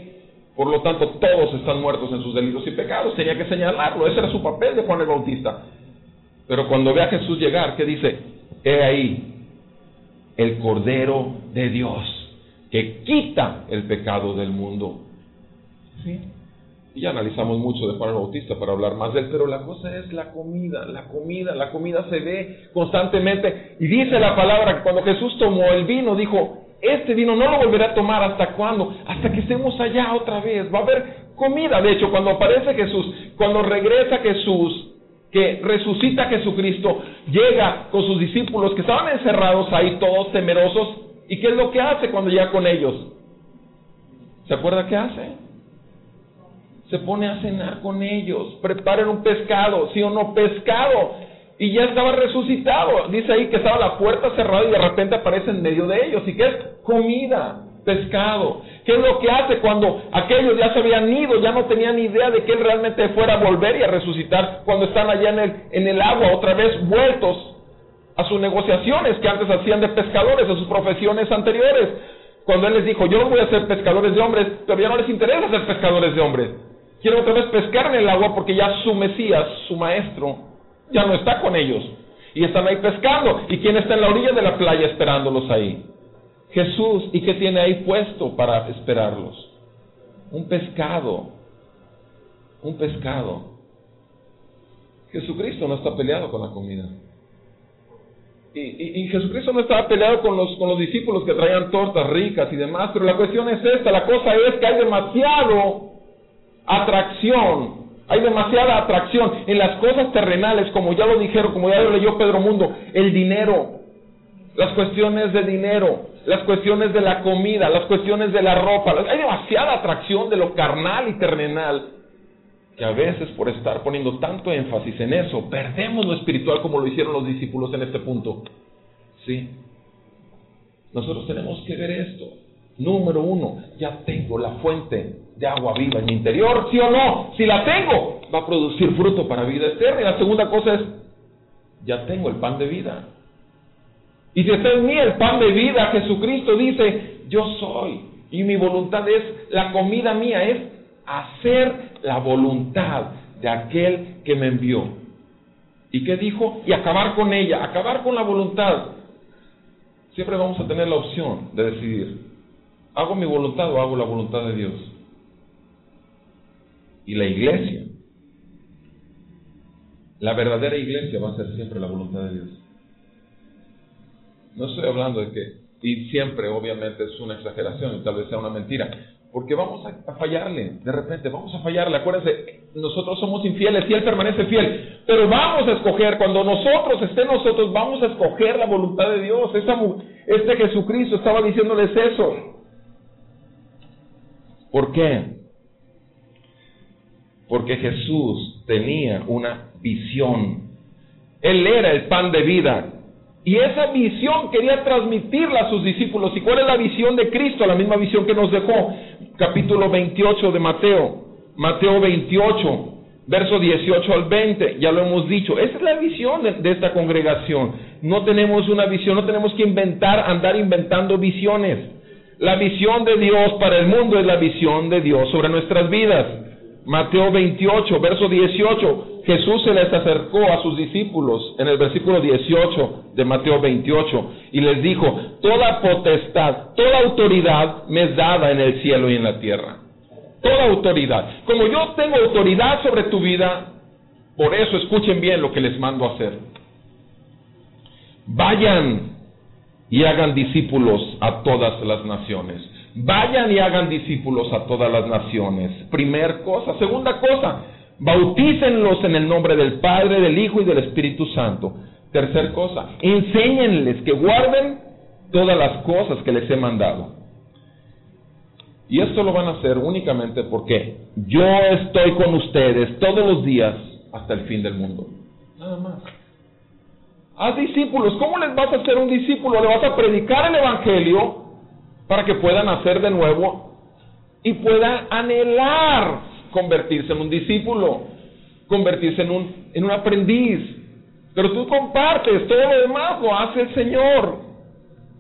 Por lo tanto, todos están muertos en sus delitos y pecados. Tenía que señalarlo. Ese era su papel de Juan el Bautista. Pero cuando ve a Jesús llegar, ¿qué dice? He ahí el Cordero de Dios que quita el pecado del mundo. ¿Sí? Y ya analizamos mucho de Juan el Bautista para hablar más de él, pero la cosa es la comida se ve constantemente. Y dice la palabra que cuando Jesús tomó el vino, dijo, este vino no lo volveré a tomar, ¿hasta cuándo? Hasta que estemos allá otra vez. Va a haber comida. De hecho, cuando aparece Jesús, cuando regresa Jesús, que resucita Jesucristo, llega con sus discípulos que estaban encerrados ahí todos temerosos. ¿Y qué es lo que hace cuando llega con ellos? ¿Se acuerda qué hace? Se pone a cenar con ellos, preparen un pescado, ¿sí o no? Pescado, y ya estaba resucitado. Dice ahí que estaba la puerta cerrada y de repente aparece en medio de ellos. ¿Y qué es? Comida, pescado. ¿Qué es lo que hace cuando aquellos ya se habían ido, ya no tenían ni idea de que Él realmente fuera a volver y a resucitar, cuando están allá en el agua, otra vez vueltos a sus negociaciones que antes hacían de pescadores, a sus profesiones anteriores? Cuando Él les dijo, yo voy a ser pescadores de hombres, pero ya no les interesa ser pescadores de hombres. Quieren otra vez pescar en el agua porque ya su Mesías, su maestro, ya no está con ellos. Y están ahí pescando. ¿Y quién está en la orilla de la playa esperándolos ahí? Jesús. ¿Y qué tiene ahí puesto para esperarlos? Un pescado. Un pescado. Jesucristo no está peleado con la comida. Y Jesucristo no estaba peleado con los discípulos que traían tortas ricas y demás, pero la cuestión es esta, la cosa es que hay demasiada atracción en las cosas terrenales, como ya lo dijeron, como ya lo leyó Pedro Mundo, el dinero, las cuestiones de dinero, las cuestiones de la comida, las cuestiones de la ropa. Hay demasiada atracción de lo carnal y terrenal, que a veces por estar poniendo tanto énfasis en eso, perdemos lo espiritual como lo hicieron los discípulos en este punto. ¿Sí? Nosotros tenemos que ver esto. Número uno, ya tengo la fuente de agua viva en mi interior, ¿sí o no? Si la tengo, va a producir fruto para vida eterna. Y la segunda cosa es, ya tengo el pan de vida. Y si está en mí el pan de vida, Jesucristo dice, yo soy. Y mi voluntad es, la comida mía es hacer la voluntad de aquel que me envió. ¿Y qué dijo? Y acabar con ella, acabar con la voluntad. Siempre vamos a tener la opción de decidir, ¿hago mi voluntad o hago la voluntad de Dios? Y la iglesia, la verdadera iglesia va a ser siempre la voluntad de Dios. No estoy hablando de que, y siempre obviamente es una exageración y tal vez sea una mentira, porque vamos a fallarle, de repente vamos a fallarle. Acuérdense, nosotros somos infieles y Él permanece fiel, pero vamos a escoger, cuando nosotros vamos a escoger la voluntad de Dios. Este Jesucristo estaba diciéndoles eso. ¿Por qué? Porque Jesús tenía una visión. Él era el pan de vida. Y esa visión quería transmitirla a sus discípulos. ¿Y cuál es la visión de Cristo? La misma visión que nos dejó. Capítulo 28 de Mateo. Mateo 28, verso 18 al 20. Ya lo hemos dicho. Esa es la visión de esta congregación. No tenemos una visión, no tenemos que andar inventando visiones. La visión de Dios para el mundo es la visión de Dios sobre nuestras vidas. Mateo 28, verso 18. Jesús se les acercó a sus discípulos en el versículo 18 de Mateo 28 y les dijo, toda potestad, toda autoridad me es dada en el cielo y en la tierra. Toda autoridad. Como yo tengo autoridad sobre tu vida, por eso escuchen bien lo que les mando a hacer. Vayan y hagan discípulos a todas las naciones. Vayan y hagan discípulos a todas las naciones. Primer cosa. Segunda cosa, bautícenlos en el nombre del Padre, del Hijo y del Espíritu Santo. Tercer cosa, enséñenles que guarden todas las cosas que les he mandado. Y esto lo van a hacer únicamente porque yo estoy con ustedes todos los días hasta el fin del mundo. Nada más. Haz discípulos. ¿Cómo les vas a hacer un discípulo? Le vas a predicar el Evangelio para que puedan nacer de nuevo y puedan anhelar convertirse en un discípulo, convertirse en un aprendiz. Pero tú compartes, todo lo demás lo hace el Señor.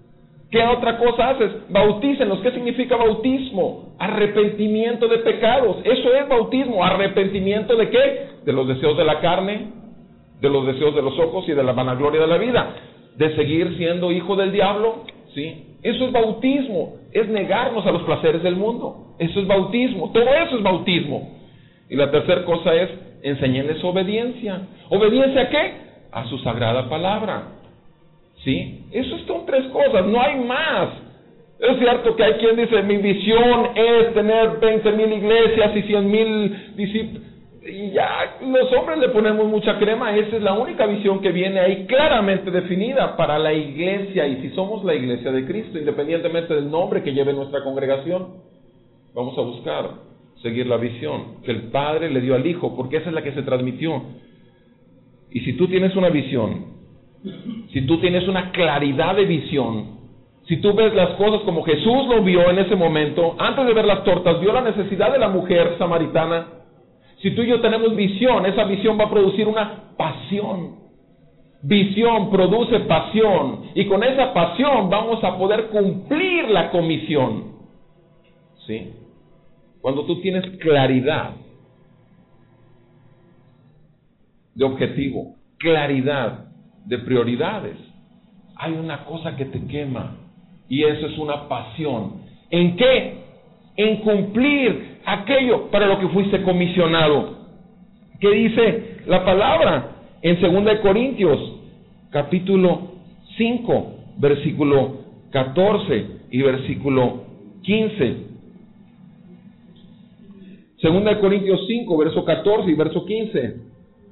¿Qué otra cosa haces? Bautícenlos. ¿Qué significa bautismo? Arrepentimiento de pecados. Eso es bautismo. ¿Arrepentimiento de qué? De los deseos de la carne, de los deseos de los ojos y de la vanagloria de la vida. De seguir siendo hijo del diablo, ¿sí? Eso es bautismo. Es negarnos a los placeres del mundo. Eso es bautismo. Todo eso es bautismo. Y la tercera cosa es, enséñenles obediencia. ¿Obediencia a qué? A su sagrada palabra. ¿Sí? Eso son 3 cosas, no hay más. Es cierto que hay quien dice, mi visión es tener 20,000 iglesias y 100,000 discípulos. Y ya los hombres le ponemos mucha crema. Esa es la única visión que viene ahí claramente definida para la iglesia. Y si somos la iglesia de Cristo, independientemente del nombre que lleve nuestra congregación, vamos a buscar seguir la visión que el Padre le dio al Hijo, porque esa es la que se transmitió. Y si tú tienes una visión, si tú tienes una claridad de visión, si tú ves las cosas como Jesús lo vio en ese momento, antes de ver las tortas, vio la necesidad de la mujer samaritana. Si tú y yo tenemos visión, esa visión va a producir una pasión. Visión produce pasión, y con esa pasión vamos a poder cumplir la comisión. ¿Sí? Cuando tú tienes claridad de objetivo, claridad de prioridades, hay una cosa que te quema, y eso es una pasión. ¿En qué? En cumplir aquello para lo que fuiste comisionado. ¿Qué dice la palabra? En 2 Corintios, capítulo 5, versículo 14 y versículo 15. 2 Corintios 5, verso 14 y verso 15.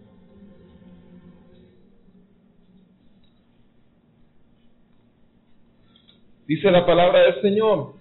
Dice la palabra del Señor.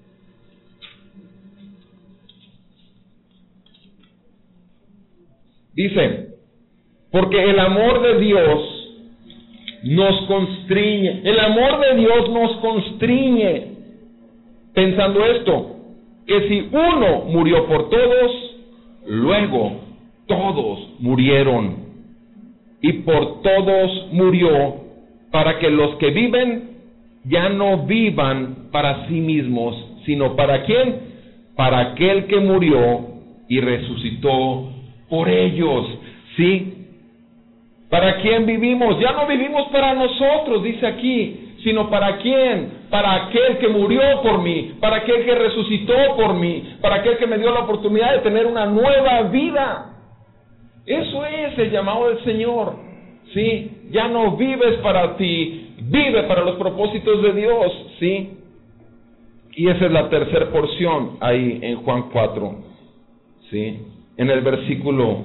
Dice, porque el amor de Dios nos constriñe. El amor de Dios nos constriñe. Pensando esto, que si uno murió por todos, luego todos murieron. Y por todos murió, para que los que viven ya no vivan para sí mismos, sino ¿para quién? Para aquel que murió y resucitó por ellos. ¿Sí? ¿Para quién vivimos? Ya no vivimos para nosotros, dice aquí, sino ¿para quién? Para aquel que murió por mí, para aquel que resucitó por mí, para aquel que me dio la oportunidad de tener una nueva vida. Eso es el llamado del Señor. ¿Sí? Ya no vives para ti, vive para los propósitos de Dios. ¿Sí? Y esa es la tercera porción ahí en Juan 4. ¿Sí? En el versículo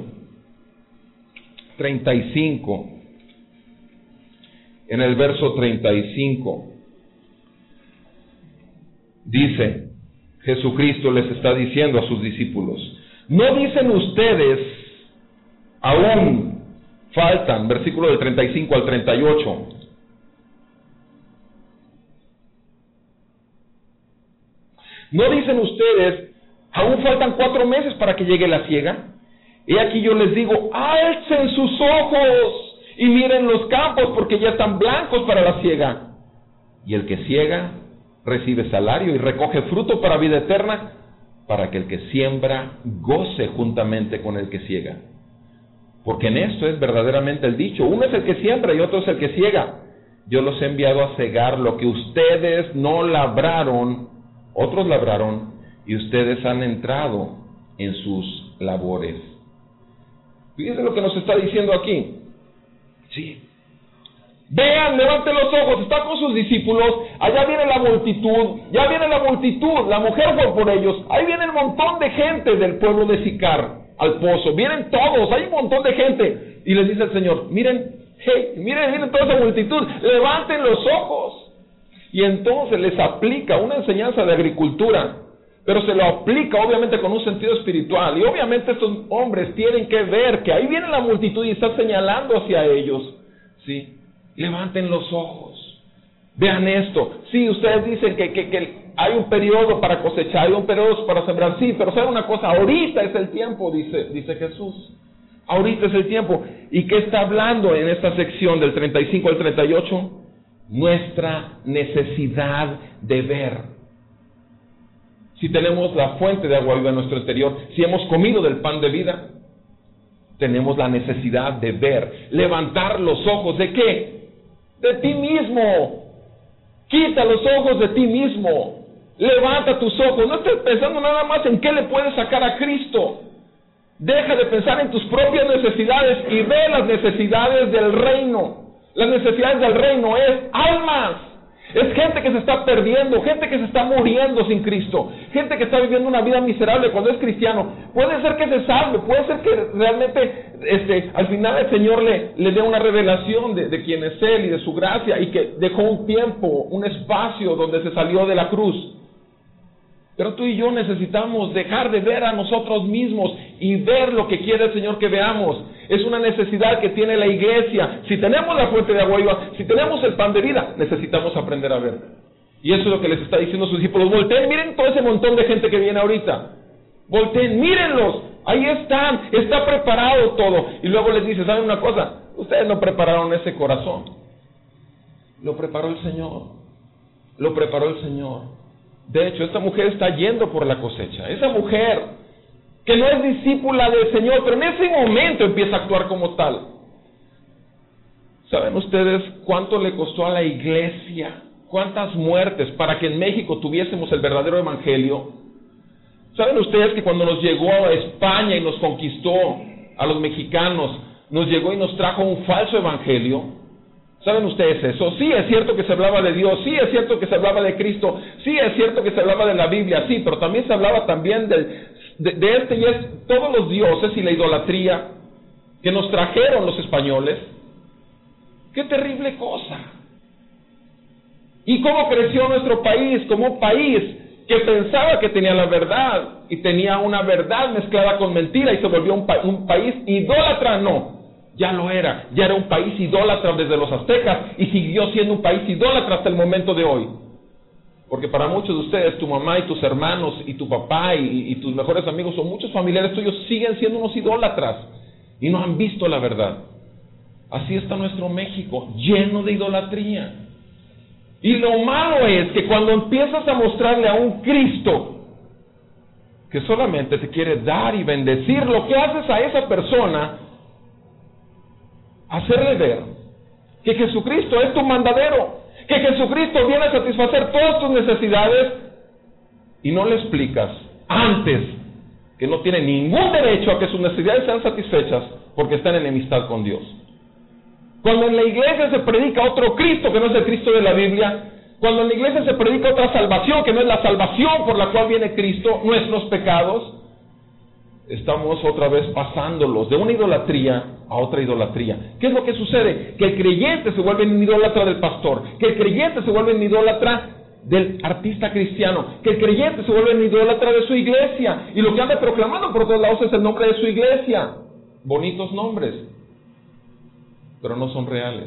35. En el verso 35. Dice, Jesucristo les está diciendo a sus discípulos, ¿no dicen ustedes, aún faltan, versículo del 35 al 38, ¿no dicen ustedes, aún faltan 4 meses para que llegue la siega? He aquí yo les digo, alcen sus ojos y miren los campos, porque ya están blancos para la siega. Y el que siega recibe salario y recoge fruto para vida eterna, para que el que siembra goce juntamente con el que siega. Porque en esto es verdaderamente el dicho, uno es el que siembra y otro es el que siega. Yo los he enviado a segar lo que ustedes no labraron, otros labraron, y ustedes han entrado en sus labores. Fíjense lo que nos está diciendo aquí. Sí. Vean, levanten los ojos, está con sus discípulos, allá viene la multitud, ya viene la multitud, la mujer fue por ellos, ahí viene un montón de gente del pueblo de Sicar al pozo, vienen todos, hay un montón de gente, y les dice el Señor, miren, hey, miren toda esa multitud, levanten los ojos, y entonces les aplica una enseñanza de agricultura, pero se lo aplica obviamente con un sentido espiritual, y obviamente estos hombres tienen que ver que ahí viene la multitud y está señalando hacia ellos, ¿sí? Levanten los ojos, vean esto. Sí, ustedes dicen que hay un periodo para cosechar, hay un periodo para sembrar, sí, pero ¿saben una cosa? Ahorita es el tiempo, dice Jesús. Ahorita es el tiempo. ¿Y qué está hablando en esta sección del 35 al 38? nuestra necesidad de ver. Si tenemos la fuente de agua viva en nuestro interior, si hemos comido del pan de vida, tenemos la necesidad de ver, levantar los ojos ¿de qué? De ti mismo. Quita los ojos de ti mismo. Levanta tus ojos. No estés pensando nada más en qué le puedes sacar a Cristo. Deja de pensar en tus propias necesidades y ve las necesidades del reino. Las necesidades del reino es almas. Es gente que se está perdiendo, gente que se está muriendo sin Cristo, gente que está viviendo una vida miserable cuando es cristiano. Puede ser que se salve, puede ser que realmente al final el Señor le dé una revelación de quién es Él y de su gracia, y que dejó un tiempo, un espacio donde se salió de la cruz. Pero tú y yo necesitamos dejar de ver a nosotros mismos y ver lo que quiere el Señor que veamos. Es una necesidad que tiene la iglesia. Si tenemos la fuente de agua viva, si tenemos el pan de vida, necesitamos aprender a ver. Y eso es lo que les está diciendo a sus discípulos. Volteen, miren todo ese montón de gente que viene ahorita. Volteen, mírenlos. Ahí están, está preparado todo. Y luego les dice, ¿saben una cosa? Ustedes no prepararon ese corazón. Lo preparó el Señor. Lo preparó el Señor. De hecho, esta mujer está yendo por la cosecha. Esa mujer que no es discípula del Señor, pero en ese momento empieza a actuar como tal. ¿Saben ustedes cuánto le costó a la iglesia? ¿Cuántas muertes para que en México tuviésemos el verdadero evangelio? ¿Saben ustedes que cuando nos llegó a España y nos conquistó a los mexicanos, nos llegó y nos trajo un falso evangelio? ¿Saben ustedes eso? Sí, es cierto que se hablaba de Dios, sí, es cierto que se hablaba de Cristo, sí, es cierto que se hablaba de la Biblia, sí, pero también se hablaba también de todos los dioses y la idolatría que nos trajeron los españoles. ¡Qué terrible cosa! ¿Y cómo creció nuestro país? Como un país que pensaba que tenía la verdad y tenía una verdad mezclada con mentira y se volvió un país idólatra. No. Ya lo era, ya era un país idólatra desde los aztecas y siguió siendo un país idólatra hasta el momento de hoy. Porque para muchos de ustedes, tu mamá y tus hermanos y tu papá y tus mejores amigos o muchos familiares tuyos siguen siendo unos idólatras y no han visto la verdad. Así está nuestro México, lleno de idolatría. Y lo malo es que cuando empiezas a mostrarle a un Cristo que solamente te quiere dar y bendecir, lo que haces a esa persona, hacerle ver que Jesucristo es tu mandadero, que Jesucristo viene a satisfacer todas tus necesidades, y no le explicas antes que no tiene ningún derecho a que sus necesidades sean satisfechas porque está en enemistad con Dios. Cuando en la iglesia se predica otro Cristo que no es el Cristo de la Biblia, cuando en la iglesia se predica otra salvación que no es la salvación por la cual viene Cristo, nuestros pecados, estamos otra vez pasándolos de una idolatría a otra idolatría. ¿Qué es lo que sucede? Que el creyente se vuelve un idólatra del pastor, que el creyente se vuelve un idólatra del artista cristiano, que el creyente se vuelve un idólatra de su iglesia, y lo que anda proclamando por todos lados es el nombre de su iglesia. Bonitos nombres, pero no son reales.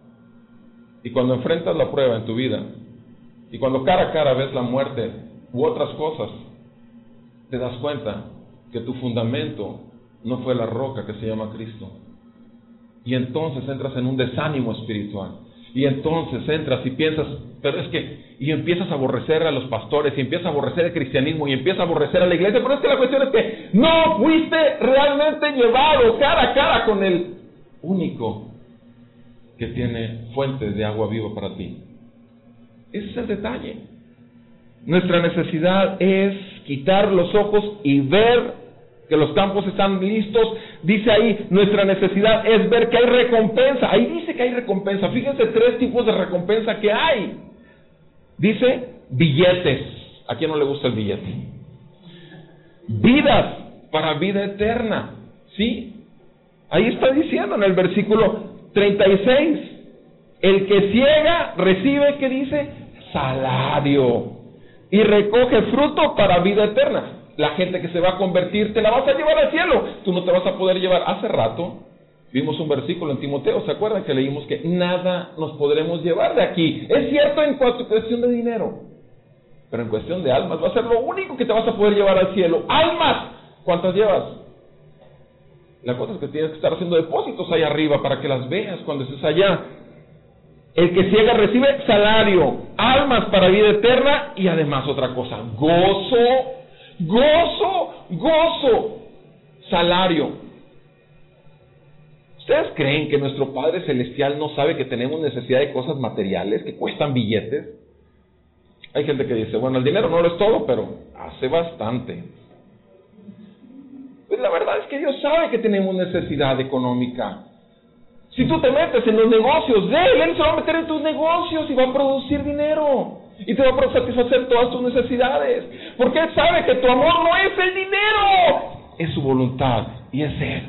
Y cuando enfrentas la prueba en tu vida, y cuando cara a cara ves la muerte u otras cosas, te das cuenta que tu fundamento no fue la roca que se llama Cristo. Y entonces entras en un desánimo espiritual. Y entonces entras y piensas, y empiezas a aborrecer a los pastores, y empiezas a aborrecer el cristianismo, y empiezas a aborrecer a la iglesia. Pero es que la cuestión es que no fuiste realmente llevado cara a cara con el único que tiene fuentes de agua viva para ti. Ese es el detalle. Nuestra necesidad es quitar los ojos y ver que los campos están listos. Dice ahí, nuestra necesidad es ver que hay recompensa. Ahí dice que hay recompensa. Fíjense 3 tipos de recompensa que hay. Dice billetes. ¿A quién no le gusta el billete? Vidas para vida eterna. ¿Sí? Ahí está diciendo en el versículo 36. El que ciega recibe, ¿qué dice? Salario. Y recoge fruto para vida eterna. La gente que se va a convertir, te la vas a llevar al cielo. Tú no te vas a poder llevar. Hace rato vimos un versículo en Timoteo, ¿se acuerdan que leímos que nada nos podremos llevar de aquí? Es cierto en cuestión de dinero, pero en cuestión de almas va a ser lo único que te vas a poder llevar al cielo. ¡Almas! ¿Cuántas llevas? La cosa es que tienes que estar haciendo depósitos ahí arriba para que las veas cuando estés allá. El que ciega recibe salario, almas para vida eterna y además otra cosa, gozo, salario. ¿Ustedes creen que nuestro Padre Celestial no sabe que tenemos necesidad de cosas materiales que cuestan billetes? Hay gente que dice, bueno, el dinero no lo es todo, pero hace bastante. Pues la verdad es que Dios sabe que tenemos necesidad económica. Si tú te metes en los negocios de Él se va a meter en tus negocios y va a producir dinero. Y te va a satisfacer todas tus necesidades. Porque Él sabe que tu amor no es el dinero, es su voluntad y es Él.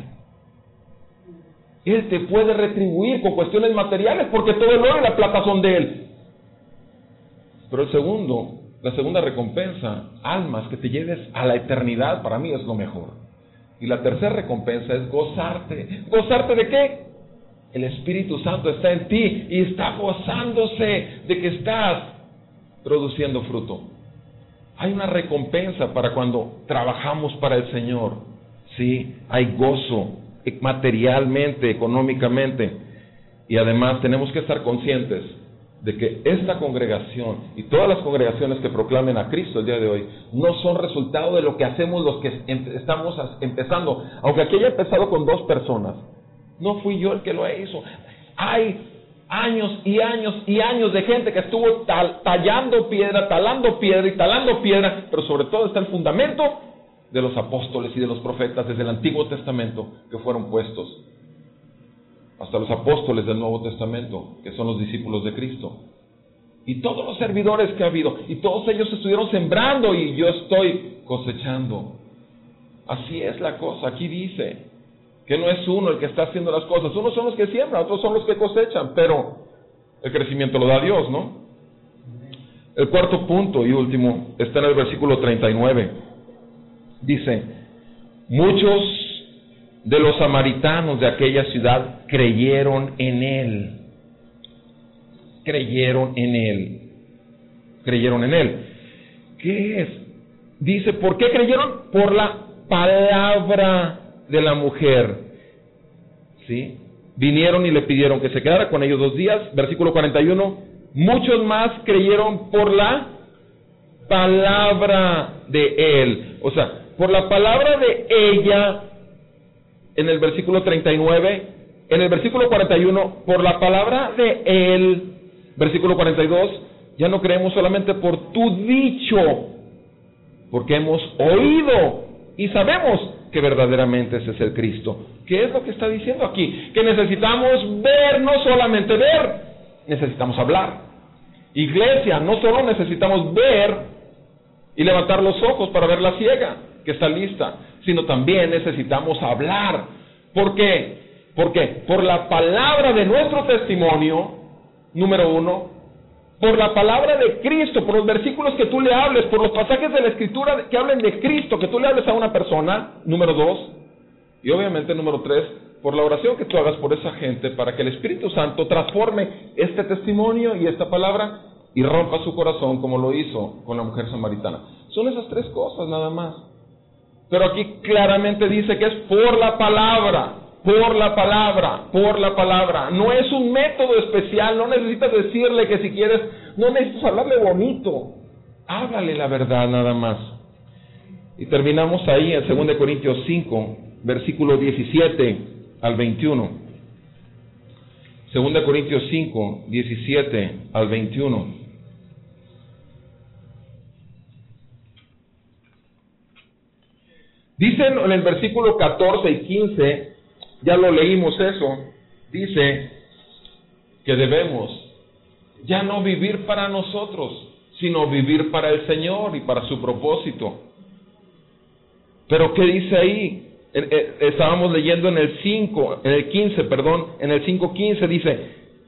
Él te puede retribuir con cuestiones materiales porque todo el oro y la plata son de Él. Pero la segunda recompensa, almas que te lleves a la eternidad, para mí es lo mejor. Y la tercera recompensa es gozarte. ¿Gozarte de qué? El Espíritu Santo está en ti y está gozándose de que estás produciendo fruto. Hay una recompensa para cuando trabajamos para el Señor. Sí, hay gozo materialmente, económicamente. Y además tenemos que estar conscientes de que esta congregación y todas las congregaciones que proclamen a Cristo el día de hoy no son resultado de lo que hacemos los que estamos empezando. Aunque aquí haya empezado con 2 personas, no fui yo el que lo hizo. Hay años y años y años de gente que estuvo talando piedra y talando piedra, pero sobre todo está el fundamento de los apóstoles y de los profetas desde el Antiguo Testamento que fueron puestos. Hasta los apóstoles del Nuevo Testamento, que son los discípulos de Cristo. Y todos los servidores que ha habido, y todos ellos estuvieron sembrando y yo estoy cosechando. Así es la cosa. Aquí dice que no es uno el que está haciendo las cosas. Unos son los que siembran, otros son los que cosechan, pero el crecimiento lo da Dios, ¿no? El cuarto punto y último está en el versículo 39. Dice, muchos de los samaritanos de aquella ciudad creyeron en Él. Creyeron en Él. ¿Qué es? Dice, ¿por qué creyeron? Por la palabra de la mujer. ¿Sí? Vinieron y le pidieron que se quedara con ellos 2 días. Versículo 41. Muchos más creyeron por la palabra de Él. O sea, por la palabra de ella, en el versículo 39, en el versículo 41, por la palabra de Él, versículo 42, ya no creemos solamente por tu dicho, porque hemos oído y sabemos que verdaderamente ese es el Cristo. ¿Qué es lo que está diciendo aquí? Que necesitamos ver, no solamente ver, necesitamos hablar. Iglesia, no solo necesitamos ver y levantar los ojos para ver la ciega que está lista, sino también necesitamos hablar. ¿Por qué? Porque por la palabra de nuestro testimonio, número 1, por la palabra de Cristo, por los versículos que tú le hables, por los pasajes de la Escritura que hablen de Cristo, que tú le hables a una persona, número 2, y obviamente número 3, por la oración que tú hagas por esa gente, para que el Espíritu Santo transforme este testimonio y esta palabra y rompa su corazón como lo hizo con la mujer samaritana. Son esas 3 cosas nada más. Pero aquí claramente dice que es por la palabra. No es un método especial, no necesitas decirle que si quieres, no necesitas hablarle bonito. Háblale la verdad nada más. Y terminamos ahí en 2 Corintios 5, versículo 17 al 21. 2 Corintios 5, 17 al 21. Dice en el versículo 14 y 15, ya lo leímos eso, dice que debemos ya no vivir para nosotros, sino vivir para el Señor y para su propósito. Pero ¿qué dice ahí? Estábamos leyendo en el 5:15 dice,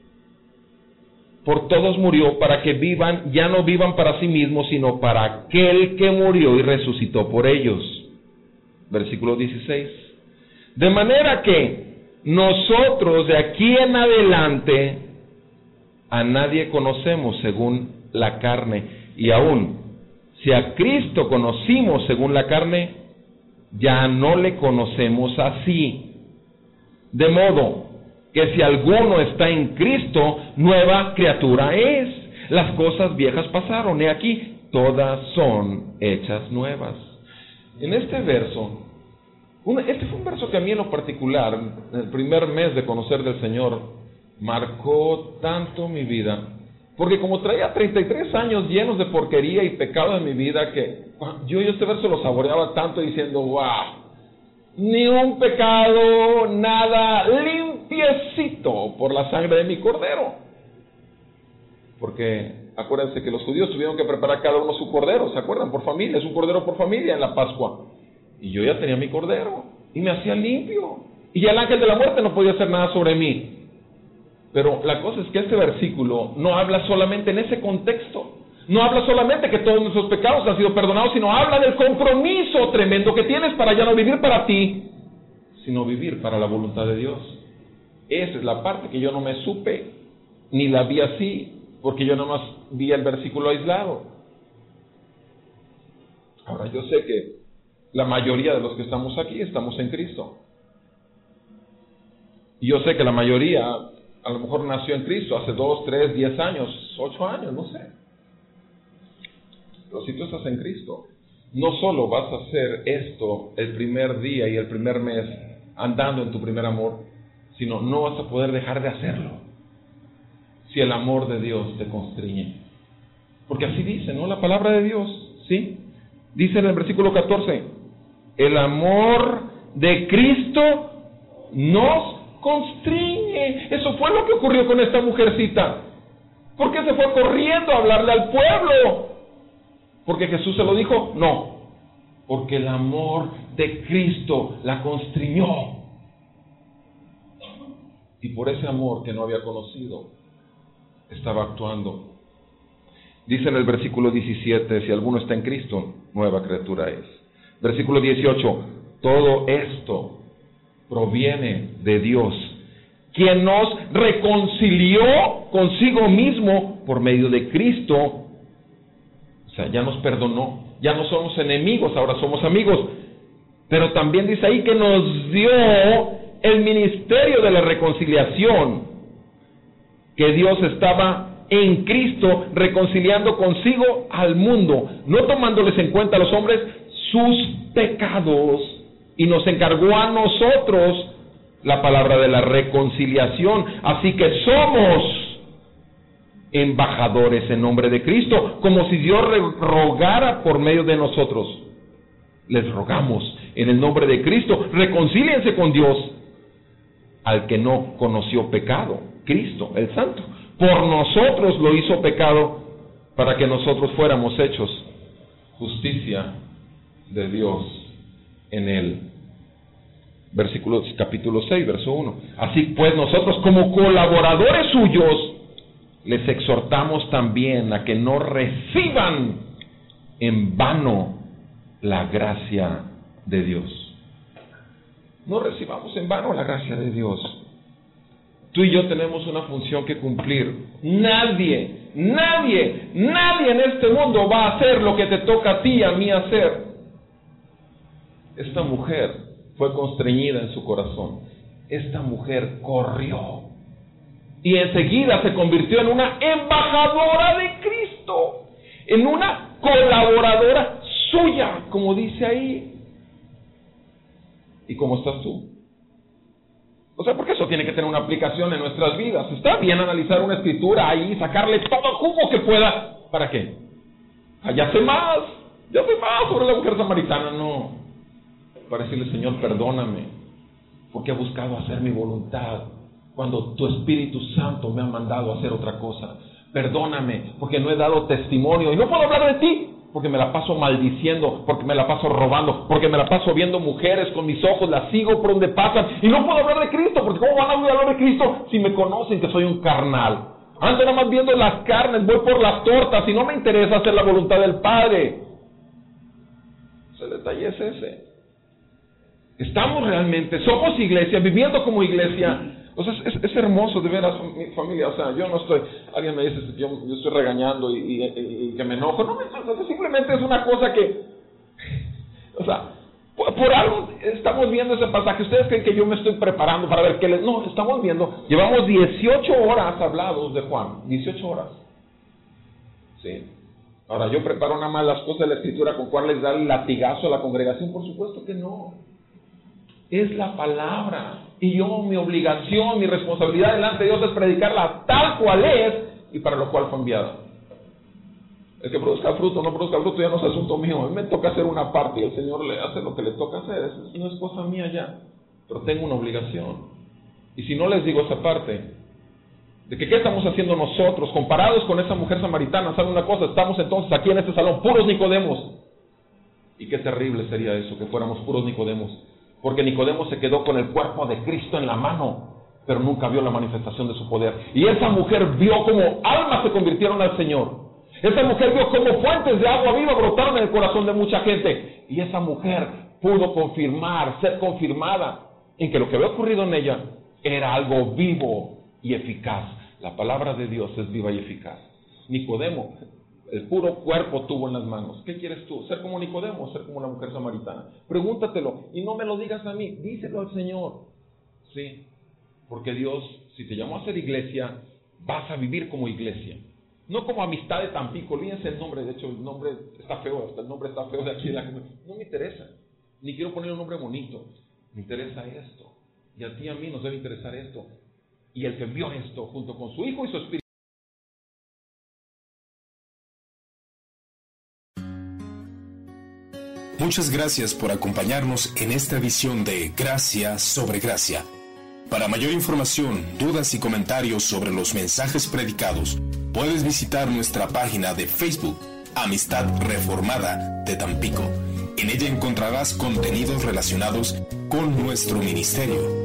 por todos murió para que vivan, ya no vivan para sí mismos, sino para aquel que murió y resucitó por ellos. Versículo 16. De manera que nosotros de aquí en adelante a nadie conocemos según la carne. Y aún, si a Cristo conocimos según la carne, ya no le conocemos así. De modo que si alguno está en Cristo, nueva criatura es. Las cosas viejas pasaron, he aquí, todas son hechas nuevas. En este verso, este fue un verso que a mí en lo particular, en el primer mes de conocer del Señor, marcó tanto mi vida, porque como traía 33 años llenos de porquería y pecado en mi vida, que yo este verso lo saboreaba tanto diciendo, wow, ni un pecado, nada, limpiecito por la sangre de mi cordero. Porque acuérdense que los judíos tuvieron que preparar cada uno su cordero, ¿se acuerdan? Por familia, es un cordero por familia en la Pascua. Y yo ya tenía mi cordero, y me hacía limpio, y ya el ángel de la muerte no podía hacer nada sobre mí. Pero la cosa es que este versículo no habla solamente en ese contexto, no habla solamente que todos nuestros pecados han sido perdonados, sino habla del compromiso tremendo que tienes para ya no vivir para ti, sino vivir para la voluntad de Dios. Esa es la parte que yo no me supe, ni la vi así, porque yo nomás vi el versículo aislado. Ahora yo sé que la mayoría de los que estamos aquí estamos en Cristo. Y yo sé que la mayoría a lo mejor nació en Cristo hace 2, 3, 10 años, 8 años, no sé. Pero si tú estás en Cristo, no solo vas a hacer esto el primer día y el primer mes andando en tu primer amor, sino no vas a poder dejar de hacerlo si el amor de Dios te constriñe. Porque así dice, ¿no? La palabra de Dios, ¿sí? Dice en el versículo 14, el amor de Cristo nos constriñe. Eso fue lo que ocurrió con esta mujercita. ¿Por qué se fue corriendo a hablarle al pueblo? ¿Porque Jesús se lo dijo? No. Porque el amor de Cristo la constriñó. Y por ese amor que no había conocido, estaba actuando. Dice en el versículo 17, si alguno está en Cristo, nueva criatura es. Versículo 18, todo esto proviene de Dios, quien nos reconcilió consigo mismo por medio de Cristo. O sea, ya nos perdonó, ya no somos enemigos, ahora somos amigos. Pero también dice ahí que nos dio el ministerio de la reconciliación, que Dios estaba en Cristo reconciliando consigo al mundo, no tomándoles en cuenta a los hombres sus pecados, y nos encargó a nosotros la palabra de la reconciliación. Así que somos embajadores en nombre de Cristo, como si Dios rogara por medio de nosotros. Les rogamos en el nombre de Cristo, reconcíliense con Dios, al que no conoció pecado, Cristo, el Santo. Por nosotros lo hizo pecado, para que nosotros fuéramos hechos justicia de Dios en él. Capítulo 6, verso 1. Así pues, nosotros como colaboradores suyos, les exhortamos también a que no reciban en vano la gracia de Dios. No recibamos en vano la gracia de Dios. Tú y yo tenemos una función que cumplir. Nadie en este mundo va a hacer lo que te toca a ti y a mí hacer. Esta mujer fue constreñida en su corazón. Esta mujer corrió y enseguida se convirtió en una embajadora de Cristo, en una colaboradora suya, como dice ahí. ¿Y cómo estás tú? O sea, porque eso tiene que tener una aplicación en nuestras vidas. Está bien analizar una escritura ahí, sacarle todo el jugo que pueda. ¿Para qué? Ya sé más sobre la mujer samaritana. No, para decirle, Señor, perdóname, porque he buscado hacer mi voluntad cuando tu Espíritu Santo me ha mandado a hacer otra cosa. Perdóname, porque no he dado testimonio y no puedo hablar de ti, porque me la paso maldiciendo, porque me la paso robando, porque me la paso viendo mujeres con mis ojos, las sigo por donde pasan, y no puedo hablar de Cristo, porque ¿cómo van a hablar de Cristo si me conocen que soy un carnal? Ando nada más viendo las carnes, voy por las tortas, y no me interesa hacer la voluntad del Padre. El detalle es ese. Estamos realmente, somos iglesia, viviendo como iglesia. O sea, es hermoso de veras, mi familia. O sea, yo no estoy, alguien me dice, yo estoy regañando y que me enojo. No, simplemente es una cosa que, o sea, Por algo estamos viendo ese pasaje. ¿Ustedes creen que yo me estoy preparando para ver qué les... No, estamos viendo. Llevamos 18 horas hablados de Juan. 18 horas. ¿Sí? Ahora, ¿yo preparo nada más las cosas de la Escritura con cuál les da el latigazo a la congregación? Por supuesto que no. Es la palabra. Y yo, mi obligación, mi responsabilidad delante de Dios es predicarla tal cual es y para lo cual fue enviada. El que produzca fruto o no produzca fruto ya no es asunto mío. A mí me toca hacer una parte y el Señor le hace lo que le toca hacer. Eso no es cosa mía ya. Pero tengo una obligación. Y si no les digo esa parte, de que qué estamos haciendo nosotros, comparados con esa mujer samaritana, ¿saben una cosa? Estamos entonces aquí en este salón, puros Nicodemos. Y qué terrible sería eso, que fuéramos puros Nicodemos. Porque Nicodemo se quedó con el cuerpo de Cristo en la mano, pero nunca vio la manifestación de su poder. Y esa mujer vio cómo almas se convirtieron al Señor. Esa mujer vio cómo fuentes de agua viva brotaron en el corazón de mucha gente. Y esa mujer pudo confirmar, ser confirmada en que lo que había ocurrido en ella era algo vivo y eficaz. La palabra de Dios es viva y eficaz. Nicodemo, el puro cuerpo tuvo en las manos. ¿Qué quieres tú? ¿Ser como Nicodemo o ser como la mujer samaritana? Pregúntatelo y no me lo digas a mí, díselo al Señor. Sí, porque Dios, si te llamó a ser iglesia, vas a vivir como iglesia. No como Amistad de Tampico. Olvídense el nombre, de hecho el nombre está feo, hasta el nombre está feo de aquí. No me interesa, ni quiero poner un nombre bonito. Me interesa esto, y a ti y a mí nos debe interesar esto. Y el que vio esto junto con su Hijo y su Espíritu. Muchas gracias por acompañarnos en esta edición de Gracia sobre Gracia. Para mayor información, dudas y comentarios sobre los mensajes predicados, puedes visitar nuestra página de Facebook, Amistad Reformada de Tampico. En ella encontrarás contenidos relacionados con nuestro ministerio.